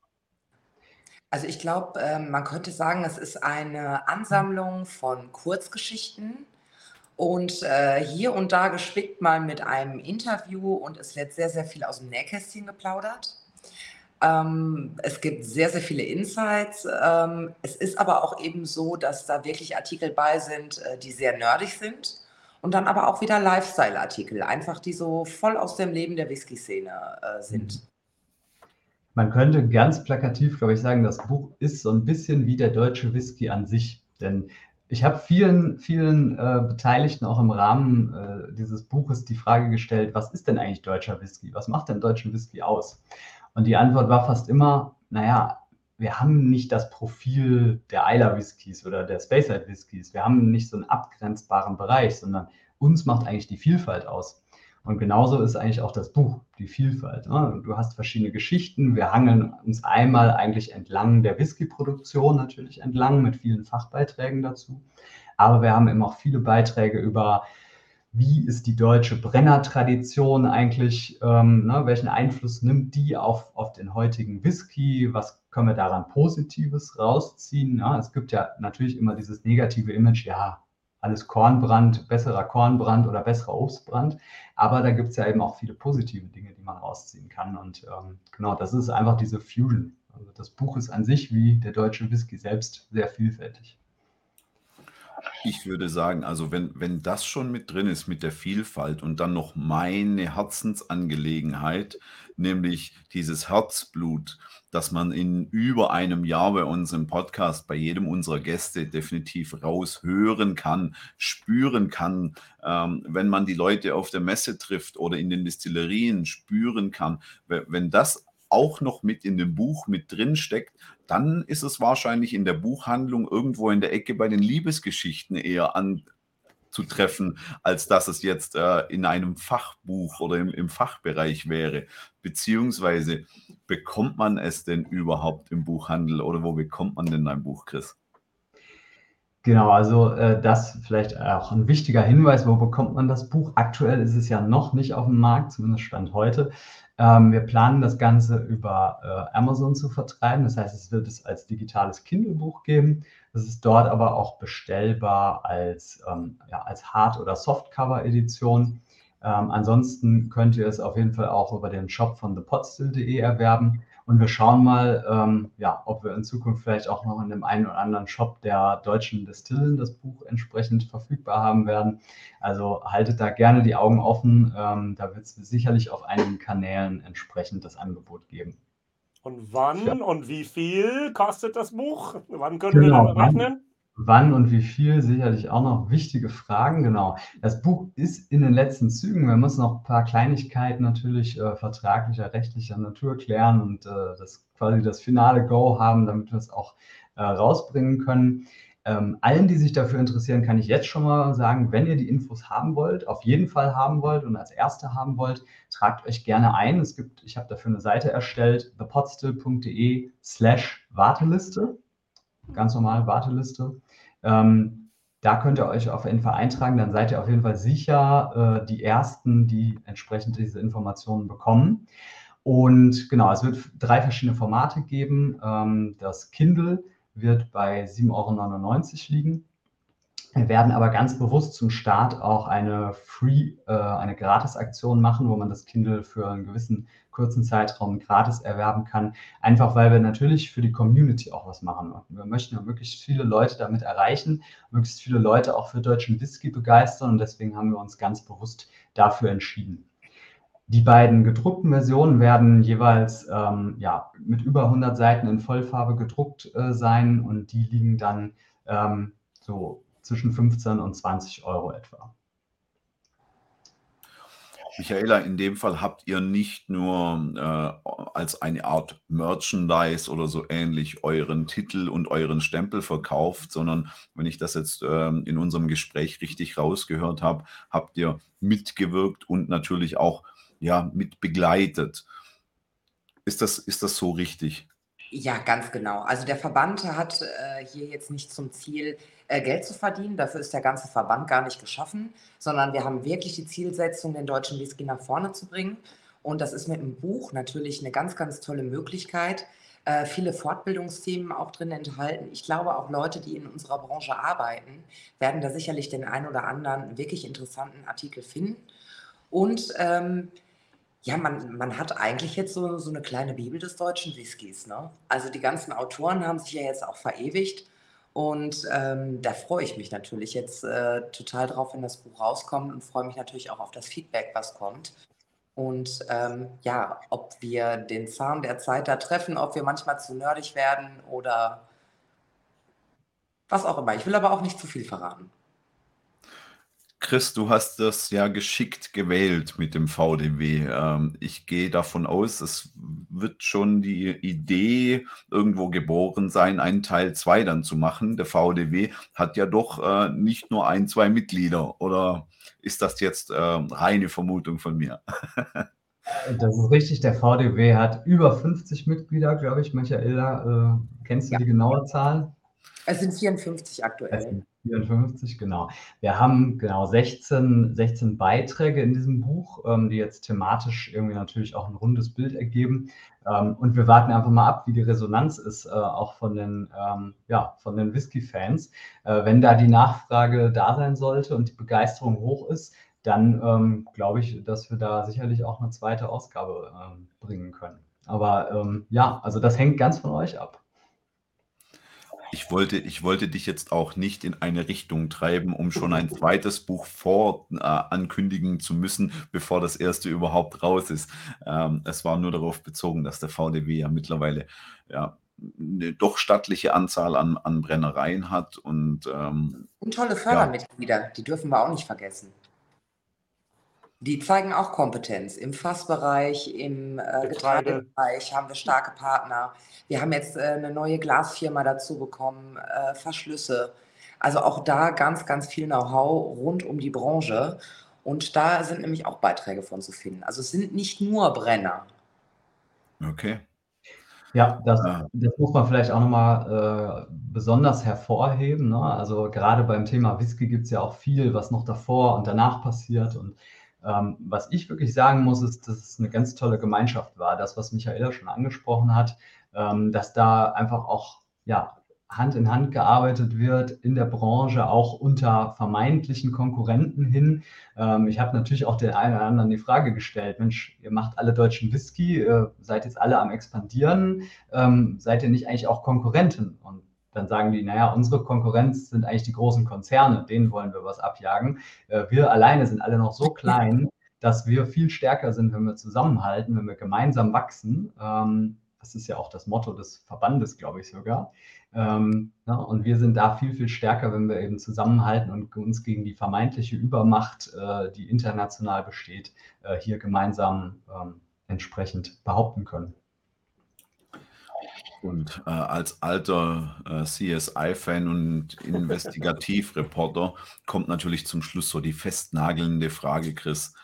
Also ich glaube, ähm, man könnte sagen, es ist eine Ansammlung von Kurzgeschichten und äh, hier und da gespickt mal mit einem Interview und es wird sehr, sehr viel aus dem Nähkästchen geplaudert. Ähm, es gibt sehr, sehr viele Insights. Ähm, es ist aber auch eben so, dass da wirklich Artikel bei sind, äh, die sehr nerdig sind und dann aber auch wieder Lifestyle-Artikel, einfach die so voll aus dem Leben der Whisky-Szene äh, sind. Man könnte ganz plakativ, glaube ich, sagen, das Buch ist so ein bisschen wie der deutsche Whisky an sich. Denn ich habe vielen, vielen äh, Beteiligten auch im Rahmen äh, dieses Buches die Frage gestellt, was ist denn eigentlich deutscher Whisky? Was macht denn deutschen Whisky aus? Und die Antwort war fast immer, naja, wir haben nicht das Profil der Islay Whiskys oder der Speyside Whiskys. Wir haben nicht so einen abgrenzbaren Bereich, sondern uns macht eigentlich die Vielfalt aus. Und genauso ist eigentlich auch das Buch, die Vielfalt. Ne? Du hast verschiedene Geschichten. Wir hangeln uns einmal eigentlich entlang der Whisky-Produktion natürlich entlang mit vielen Fachbeiträgen dazu. Aber wir haben eben auch viele Beiträge über, wie ist die deutsche Brennertradition eigentlich, ähm, ne? Welchen Einfluss nimmt die auf, auf den heutigen Whisky? Was können wir daran Positives rausziehen? Ja? Es gibt ja natürlich immer dieses negative Image, ja, alles Kornbrand, besserer Kornbrand oder besserer Obstbrand. Aber da gibt es ja eben auch viele positive Dinge, die man rausziehen kann. Und ähm, genau, das ist einfach diese Fusion. Also das Buch ist an sich, wie der deutsche Whisky selbst, sehr vielfältig. Ich würde sagen, also wenn, wenn das schon mit drin ist, mit der Vielfalt und dann noch meine Herzensangelegenheit, nämlich dieses Herzblut, das man in über einem Jahr bei uns im Podcast, bei jedem unserer Gäste definitiv raushören kann, spüren kann, ähm, wenn man die Leute auf der Messe trifft oder in den Destillerien spüren kann. We- Wenn das auch noch mit in dem Buch mit drin steckt, dann ist es wahrscheinlich in der Buchhandlung irgendwo in der Ecke bei den Liebesgeschichten eher anzutreffen, als dass es jetzt äh, in einem Fachbuch oder im, im Fachbereich wäre. Beziehungsweise bekommt man es denn überhaupt im Buchhandel oder wo bekommt man denn ein Buch, Chris? Genau, also äh, das vielleicht auch ein wichtiger Hinweis, wo bekommt man das Buch? Aktuell ist es ja noch nicht auf dem Markt, zumindest Stand heute. Ähm, wir planen das Ganze über äh, Amazon zu vertreiben, das heißt, es wird es als digitales Kindle-Buch geben. Es ist dort aber auch bestellbar als, ähm, ja, als Hard- oder Softcover-Edition. Ähm, ansonsten könnt ihr es auf jeden Fall auch über den Shop von the potstill punkt de erwerben. Und wir schauen mal, ähm, ja, ob wir in Zukunft vielleicht auch noch in dem einen oder anderen Shop der deutschen Destillen das Buch entsprechend verfügbar haben werden. Also haltet da gerne die Augen offen. Ähm, da wird es sicherlich auf einigen Kanälen entsprechend das Angebot geben. Und wann Ja. und wie viel kostet das Buch? Wann können wir Genau, damit wann, rechnen? wann und wie viel, sicherlich auch noch wichtige Fragen. Genau. Das Buch ist in den letzten Zügen. Wir müssen noch ein paar Kleinigkeiten natürlich äh, vertraglicher, rechtlicher Natur klären und äh, das quasi das finale Go haben, damit wir es auch äh, rausbringen können. Ähm, allen, die sich dafür interessieren, kann ich jetzt schon mal sagen, wenn ihr die Infos haben wollt, auf jeden Fall haben wollt und als Erste haben wollt, tragt euch gerne ein. Es gibt, ich habe dafür eine Seite erstellt, the potstill punkt de slash Warteliste. Ganz normal Warteliste. Ähm, da könnt ihr euch auf jeden Fall eintragen, dann seid ihr auf jeden Fall sicher äh, die Ersten, die entsprechend diese Informationen bekommen. Und genau, es wird drei verschiedene Formate geben. Ähm, das Kindle wird bei sieben Euro neunundneunzig liegen. Wir werden aber ganz bewusst zum Start auch eine Free, äh, eine Gratis-Aktion machen, wo man das Kindle für einen gewissen kurzen Zeitraum gratis erwerben kann. Einfach weil wir natürlich für die Community auch was machen. Wir möchten ja möglichst viele Leute damit erreichen, möglichst viele Leute auch für deutschen Whisky begeistern und deswegen haben wir uns ganz bewusst dafür entschieden. Die beiden gedruckten Versionen werden jeweils ähm, ja, mit über hundert Seiten in Vollfarbe gedruckt äh, sein und die liegen dann ähm, so zwischen fünfzehn und zwanzig Euro etwa. Michaela, in dem Fall habt ihr nicht nur äh, als eine Art Merchandise oder so ähnlich euren Titel und euren Stempel verkauft, sondern wenn ich das jetzt ähm, in unserem Gespräch richtig rausgehört habe, habt ihr mitgewirkt und natürlich auch ja, mit begleitet. Ist das, ist das so richtig? Ja, ganz genau. Also der Verband hat äh, hier jetzt nicht zum Ziel, äh, Geld zu verdienen. Dafür ist der ganze Verband gar nicht geschaffen, sondern wir haben wirklich die Zielsetzung, den deutschen Whisky nach vorne zu bringen. Und das ist mit dem Buch natürlich eine ganz, ganz tolle Möglichkeit. Äh, viele Fortbildungsthemen auch drin enthalten. Ich glaube, auch Leute, die in unserer Branche arbeiten, werden da sicherlich den einen oder anderen wirklich interessanten Artikel finden. Und ähm, ja, man, man hat eigentlich jetzt so, so eine kleine Bibel des deutschen Whiskys, ne? Also die ganzen Autoren haben sich ja jetzt auch verewigt und ähm, da freue ich mich natürlich jetzt äh, total drauf, wenn das Buch rauskommt und freue mich natürlich auch auf das Feedback, was kommt. Und ähm, ja, ob wir den Zahn der Zeit da treffen, ob wir manchmal zu nerdig werden oder was auch immer. Ich will aber auch nicht zu viel verraten. Chris, du hast das ja geschickt gewählt mit dem V D W. Ähm, ich gehe davon aus, es wird schon die Idee irgendwo geboren sein, einen Teil zwei dann zu machen. Der V D W hat ja doch äh, nicht nur ein, zwei Mitglieder. Oder ist das jetzt äh, reine Vermutung von mir? Das ist richtig, der V D W hat über fünfzig Mitglieder, glaube ich. Michaela, äh, kennst du Ja, die genaue Zahl? es sind vierundfünfzig Es aktuell. sind vierundfünfzig, genau. Wir haben genau sechzehn, sechzehn Beiträge in diesem Buch, ähm, die jetzt thematisch irgendwie natürlich auch ein rundes Bild ergeben. Ähm, und wir warten einfach mal ab, wie die Resonanz ist, äh, auch von den, ähm, ja, von den Whisky-Fans. Äh, wenn da die Nachfrage da sein sollte und die Begeisterung hoch ist, dann ähm, glaube ich, dass wir da sicherlich auch eine zweite Ausgabe ähm, bringen können. Aber ähm, ja, also das hängt ganz von euch ab. Ich wollte ich wollte dich jetzt auch nicht in eine Richtung treiben, um schon ein zweites Buch vor äh, ankündigen zu müssen, bevor das erste überhaupt raus ist. Ähm, es war nur darauf bezogen, dass der V D W ja mittlerweile, ja, 'ne doch stattliche Anzahl an an Brennereien hat und, ähm, Und tolle ja. Fördermitglieder, die dürfen wir auch nicht vergessen. Die zeigen auch Kompetenz. Im Fassbereich, im, äh, Getreide. Getreidebereich haben wir starke Partner. Wir haben jetzt, äh, 'ne neue Glasfirma dazu bekommen, äh, Verschlüsse. Also auch da ganz, ganz viel Know-how rund um die Branche. Und da sind nämlich auch Beiträge von zu finden. Also es sind nicht nur Brenner. Okay. Ja, das Ah. das muss man vielleicht auch noch mal, äh, besonders hervorheben, ne? Also, grade beim Thema Whisky gibt's ja auch viel, was noch davor und danach passiert. Und, ähm, was ich wirklich sagen muss, ist, dass es 'ne ganz tolle Gemeinschaft war. Das, was Michaela schon angesprochen hat, ähm, dass da einfach auch, ja, Hand in Hand gearbeitet wird in der Branche, auch unter vermeintlichen Konkurrenten hin. Ähm, ich habe natürlich auch den einen oder anderen die Frage gestellt: „Mensch, ihr macht alle deutschen Whisky, äh, seid jetzt alle am expandieren. Ähm, seid ihr nicht eigentlich auch Konkurrenten?“ Und dann sagen die: „Na ja, unsere Konkurrenz sind eigentlich die großen Konzerne, denen wollen wir was abjagen. Äh, wir alleine sind alle noch so klein, dass wir viel stärker sind, wenn wir zusammenhalten, wenn wir gemeinsam wachsen.“ Ähm, das ist ja auch das Motto des Verbandes, glaube ich sogar. Ähm, ne, und wir sind da viel, viel stärker, wenn wir eben zusammenhalten und uns gegen die vermeintliche Übermacht, äh, die international besteht, äh, hier gemeinsam, ähm, entsprechend behaupten können. Und, äh, als alter, äh, C S I-Fan und Investigativreporter kommt natürlich zum Schluss so die festnagelnde Frage, Chris: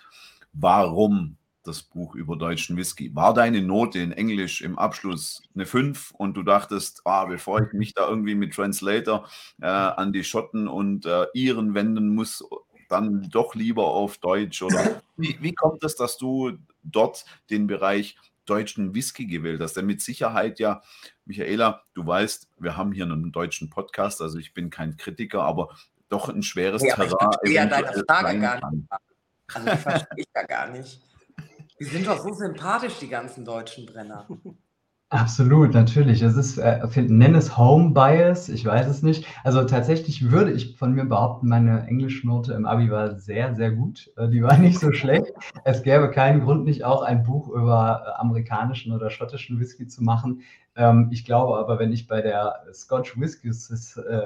Warum das Buch über deutschen Whisky? War deine Note in Englisch im Abschluss 'ne fünf und du dachtest: „Ah, bevor ich mich da irgendwie mit Translator, äh, an die Schotten und, äh, Iren wenden muss, dann doch lieber auf Deutsch“, oder wie wie kommt es, dass du dort den Bereich deutschen Whisky gewählt hast? Denn mit Sicherheit ja Michaela, du weißt, wir haben hier 'nen deutschen Podcast, also ich bin kein Kritiker, aber doch 'n schweres Ja, aber ich Terrain verstehe ja deine eventuell Frage sein gar nicht. kann. Also, die verstehe ich ja gar nicht. Die sind doch so sympathisch, die ganzen deutschen Brenner. Absolut, natürlich. Es ist, äh, fin nenn es Home Bias, ich weiß es nicht. Also, tatsächlich würde ich von mir behaupten, meine Englischnote im Abi war sehr, sehr gut. Äh, die war nicht so schlecht. Es gäbe keinen Grund, nicht auch ein Buch über, äh, amerikanischen oder schottischen Whisky zu machen. Ähm, ich glaube aber, wenn ich bei der Scotch Whisky Assoc äh,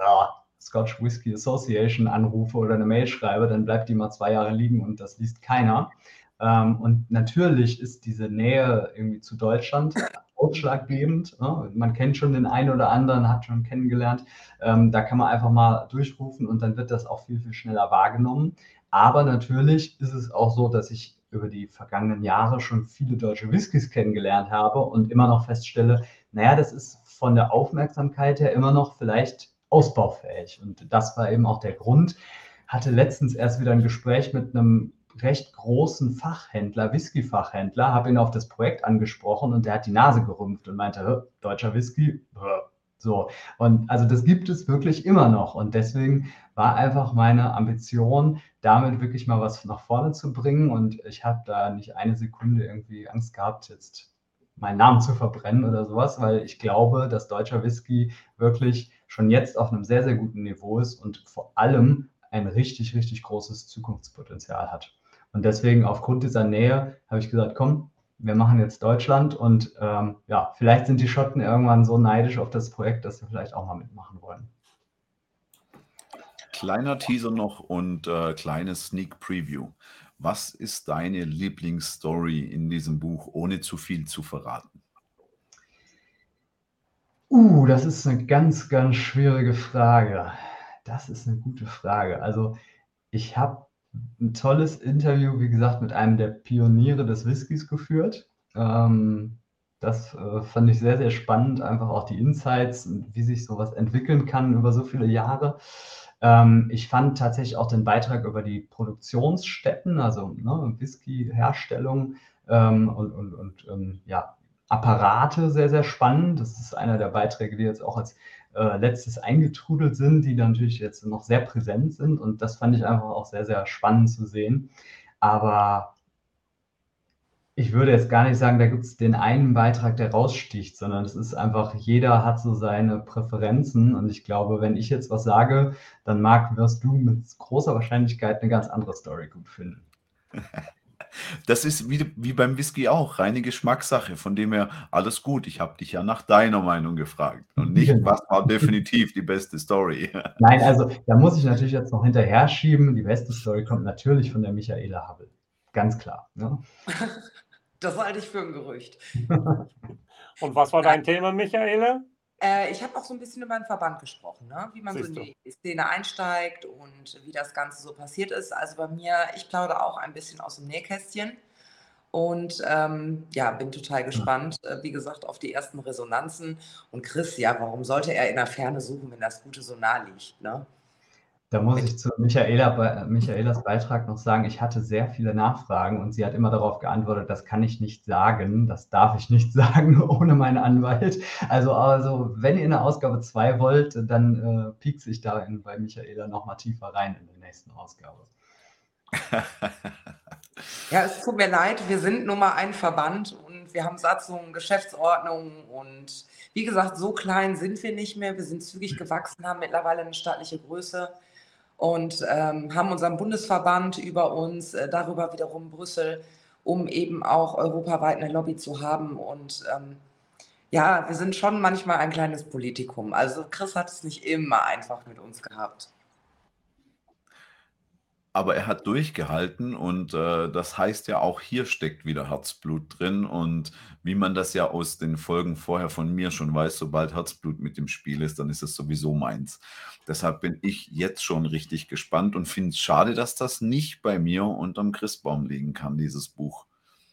Scotch Whisky Association anrufe oder 'ne Mail schreibe, dann bleibt die mal zwei Jahre liegen und das liest keiner. Ähm, und natürlich ist diese Nähe irgendwie zu Deutschland ausschlaggebend, ne? Man kennt schon den einen oder anderen, hat schon kennengelernt. Ähm, da kann man einfach mal durchrufen und dann wird das auch viel, viel schneller wahrgenommen. Aber natürlich ist es auch so, dass ich über die vergangenen Jahre schon viele deutsche Whiskys kennengelernt habe und immer noch feststelle, na ja, das ist von der Aufmerksamkeit her immer noch vielleicht ausbaufähig. Und das war eben auch der Grund. Hatte letztens erst wieder 'n Gespräch mit 'nem recht großen Fachhändler, Whisky-Fachhändler, habe ihn auf das Projekt angesprochen und der hat die Nase gerümpft und meinte: „Hä, deutscher Whisky? Bäh.“ So. Und also, das gibt es wirklich immer noch. Und deswegen war einfach meine Ambition, damit wirklich mal was nach vorne zu bringen. Und ich habe da nicht eine Sekunde irgendwie Angst gehabt, jetzt meinen Namen zu verbrennen oder so was, weil ich glaube, dass deutscher Whisky wirklich schon jetzt auf 'nem sehr, sehr guten Niveau ist und vor allem ein richtig, richtig großes Zukunftspotenzial hat. Und deswegen aufgrund dieser Nähe habe ich gesagt: „Komm, wir machen jetzt Deutschland.“ Und, ähm, ja, vielleicht sind die Schotten irgendwann so neidisch auf das Projekt, dass sie vielleicht auch mal mitmachen wollen. Kleiner Teaser noch und, äh, kleines Sneak Preview. Was ist deine Lieblingsstory in diesem Buch, ohne zu viel zu verraten? Uh, das ist 'ne ganz, ganz schwierige Frage. Das ist 'ne gute Frage. Also, ich habe 'n tolles Interview, wie gesagt, mit einem der Pioniere des Whiskys geführt. Ähm, das, äh, fand ich sehr, sehr spannend, einfach auch die Insights und wie sich so was entwickeln kann über so viele Jahre. Ähm, ich fand tatsächlich auch den Beitrag über die Produktionsstätten, also, ne, Whisky-Herstellung, ähm, und und und, ähm, ja, Apparate sehr, sehr spannend. Das ist einer der Beiträge, die jetzt auch als, äh, Letztes eingetrudelt sind, die natürlich jetzt noch sehr präsent sind. Und das fand ich einfach auch sehr, sehr spannend zu sehen. Aber Ich würde jetzt gar nicht sagen, da gibt es den einen Beitrag, der raussticht, sondern es ist einfach, jeder hat so seine Präferenzen. Und ich glaube, wenn ich jetzt was sage, dann Marc, wirst du mit großer Wahrscheinlichkeit eine ganz andere Story gut finden. Das ist wie, wie beim Whisky auch, reine Geschmackssache. Von dem her, alles gut. Ich habe dich ja nach deiner Meinung gefragt und nicht, Genau. was war definitiv die beste Story. Nein, also da muss ich natürlich jetzt noch hinterher schieben. Die beste Story kommt natürlich von der Michaela Habbel. Ganz klar. Ne? Das halte ich für ein Gerücht. Und was war dein Thema, Michaela? Äh, ich habe auch so ein bisschen über den Verband gesprochen, ne? Wie man Siehst so in die Szene einsteigt und wie das Ganze so passiert ist. Also bei mir, ich plaudere auch ein bisschen aus dem Nähkästchen und ähm, ja, bin total gespannt, äh, wie gesagt, auf die ersten Resonanzen. Und Chris, ja, warum sollte er in der Ferne suchen, wenn das Gute so nah liegt, ne? Da muss ich zu Michaela, Michaelas Beitrag noch sagen, ich hatte sehr viele Nachfragen und sie hat immer darauf geantwortet, das kann ich nicht sagen, das darf ich nicht sagen ohne meinen Anwalt. Also, also wenn ihr eine Ausgabe zwei wollt, dann äh, piekse ich da in, bei Michaela nochmal tiefer rein in der nächsten Ausgabe. Ja, es tut mir leid, wir sind nun mal ein Verband und wir haben Satzungen, Geschäftsordnungen und wie gesagt, so klein sind wir nicht mehr. Wir sind zügig gewachsen, haben mittlerweile eine staatliche Größe und ähm, haben unseren Bundesverband über uns, äh, darüber wiederum Brüssel, um eben auch europaweit eine Lobby zu haben. Und ähm, ja, wir sind schon manchmal ein kleines Politikum. Also Chris hat es nicht immer einfach mit uns gehabt. Aber er hat durchgehalten und äh, das heißt ja auch, hier steckt wieder Herzblut drin und wie man das ja aus den Folgen vorher von mir schon weiß, sobald Herzblut mit im Spiel ist, dann ist es sowieso meins. Deshalb bin ich jetzt schon richtig gespannt und finde es schade, dass das nicht bei mir unterm Christbaum liegen kann, dieses Buch.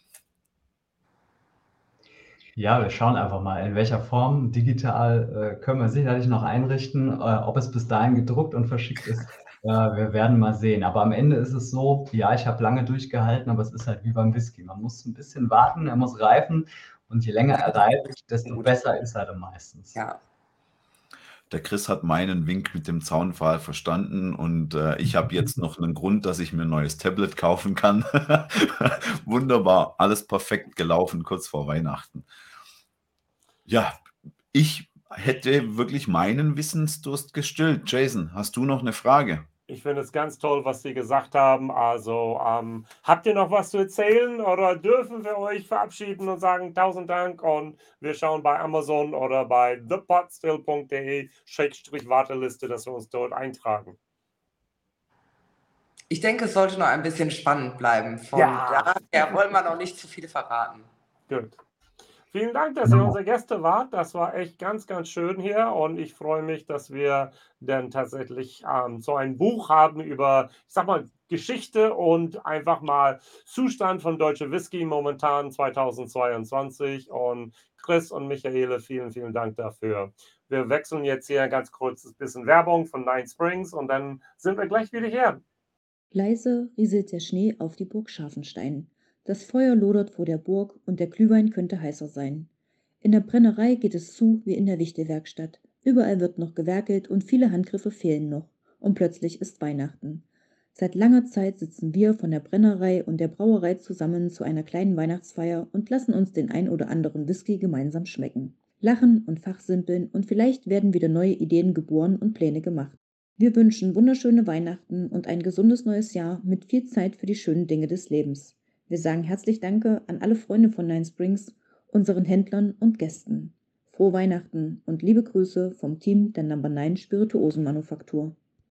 Ja, wir schauen einfach mal, in welcher Form. Digital äh, können wir sicherlich noch einrichten, äh, ob es bis dahin gedruckt und verschickt ist. Äh, wir werden mal sehen. Aber am Ende ist es so, ja, ich habe lange durchgehalten, aber es ist halt wie beim Whisky. Man muss ein bisschen warten, er muss reifen und je länger er reift, desto besser ist er dann meistens. Ja. Der Chris hat meinen Wink mit dem Zaunpfahl verstanden und äh, ich habe jetzt noch einen Grund, dass ich mir ein neues Tablet kaufen kann. Wunderbar, alles perfekt gelaufen, kurz vor Weihnachten. Ja, ich hätte wirklich meinen Wissensdurst gestillt. Jason, hast du noch eine Frage? Ich finde es ganz toll, was Sie gesagt haben. Also, ähm, habt ihr noch was zu erzählen oder dürfen wir euch verabschieden und sagen tausend Dank und wir schauen bei Amazon oder bei the potstill punkt de Schrägstrich Warteliste, dass wir uns dort eintragen? Ich denke, es sollte noch ein bisschen spannend bleiben. Von Ja. daher wollen wir noch nicht zu viel verraten. Gut. Vielen Dank, dass ihr unsere Gäste wart. Das war echt ganz, ganz schön hier und ich freue mich, dass wir dann tatsächlich ähm, so ein Buch haben über, ich sag mal, Geschichte und einfach mal Zustand von Deutsche Whisky momentan zweitausendzweiundzwanzig. Und Chris und Michaele, vielen, vielen Dank dafür. Wir wechseln jetzt hier ein ganz kurzes bisschen Werbung von Nine Springs und dann sind wir gleich wieder hier. Leise rieselt der Schnee auf die Burg Scharfenstein. Das Feuer lodert vor der Burg und der Glühwein könnte heißer sein. In der Brennerei geht es zu wie in der Wichtelwerkstatt. Überall wird noch gewerkelt und viele Handgriffe fehlen noch. Und plötzlich ist Weihnachten. Seit langer Zeit sitzen wir von der Brennerei und der Brauerei zusammen zu einer kleinen Weihnachtsfeier und lassen uns den ein oder anderen Whisky gemeinsam schmecken. Lachen und fachsimpeln und vielleicht werden wieder neue Ideen geboren und Pläne gemacht. Wir wünschen wunderschöne Weihnachten und ein gesundes neues Jahr mit viel Zeit für die schönen Dinge des Lebens. Wir sagen herzlich Danke an alle Freunde von Nine Springs, unseren Händlern und Gästen. Frohe Weihnachten und liebe Grüße vom Team der Number Nine Spirituosenmanufaktur.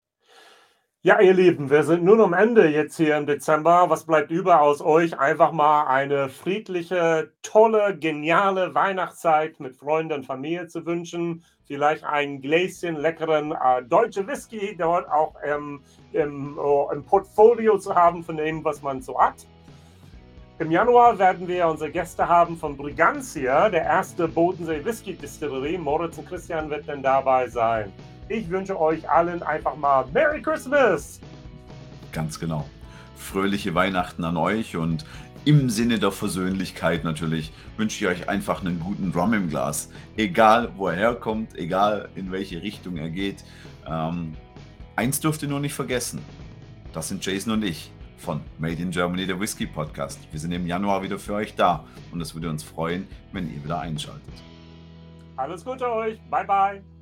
Ja, ihr Lieben, wir sind nun am Ende jetzt hier im Dezember. Was bleibt über aus euch? Einfach mal eine friedliche, tolle, geniale Weihnachtszeit mit Freunden und Familie zu wünschen. Vielleicht ein Gläschen leckeren äh, deutsche Whisky dort auch im, im, oh, im Portfolio zu haben von dem, was man so hat. Im Januar werden wir unsere Gäste haben von Brigantia, der erste Bodensee Whisky Distillerie. Moritz und Christian wird dann dabei sein. Ich wünsche euch allen einfach mal Merry Christmas! Ganz genau. Fröhliche Weihnachten an euch und im Sinne der Versöhnlichkeit natürlich wünsche ich euch einfach einen guten Rum im Glas. Egal, wo er herkommt, egal in welche Richtung er geht. Ähm, eins dürft ihr nur nicht vergessen. Das sind Jason und ich. von Made in Germany, der Whisky Podcast. Wir sind im Januar wieder für euch da und es würde uns freuen, wenn ihr wieder einschaltet. Alles Gute euch. Bye, bye.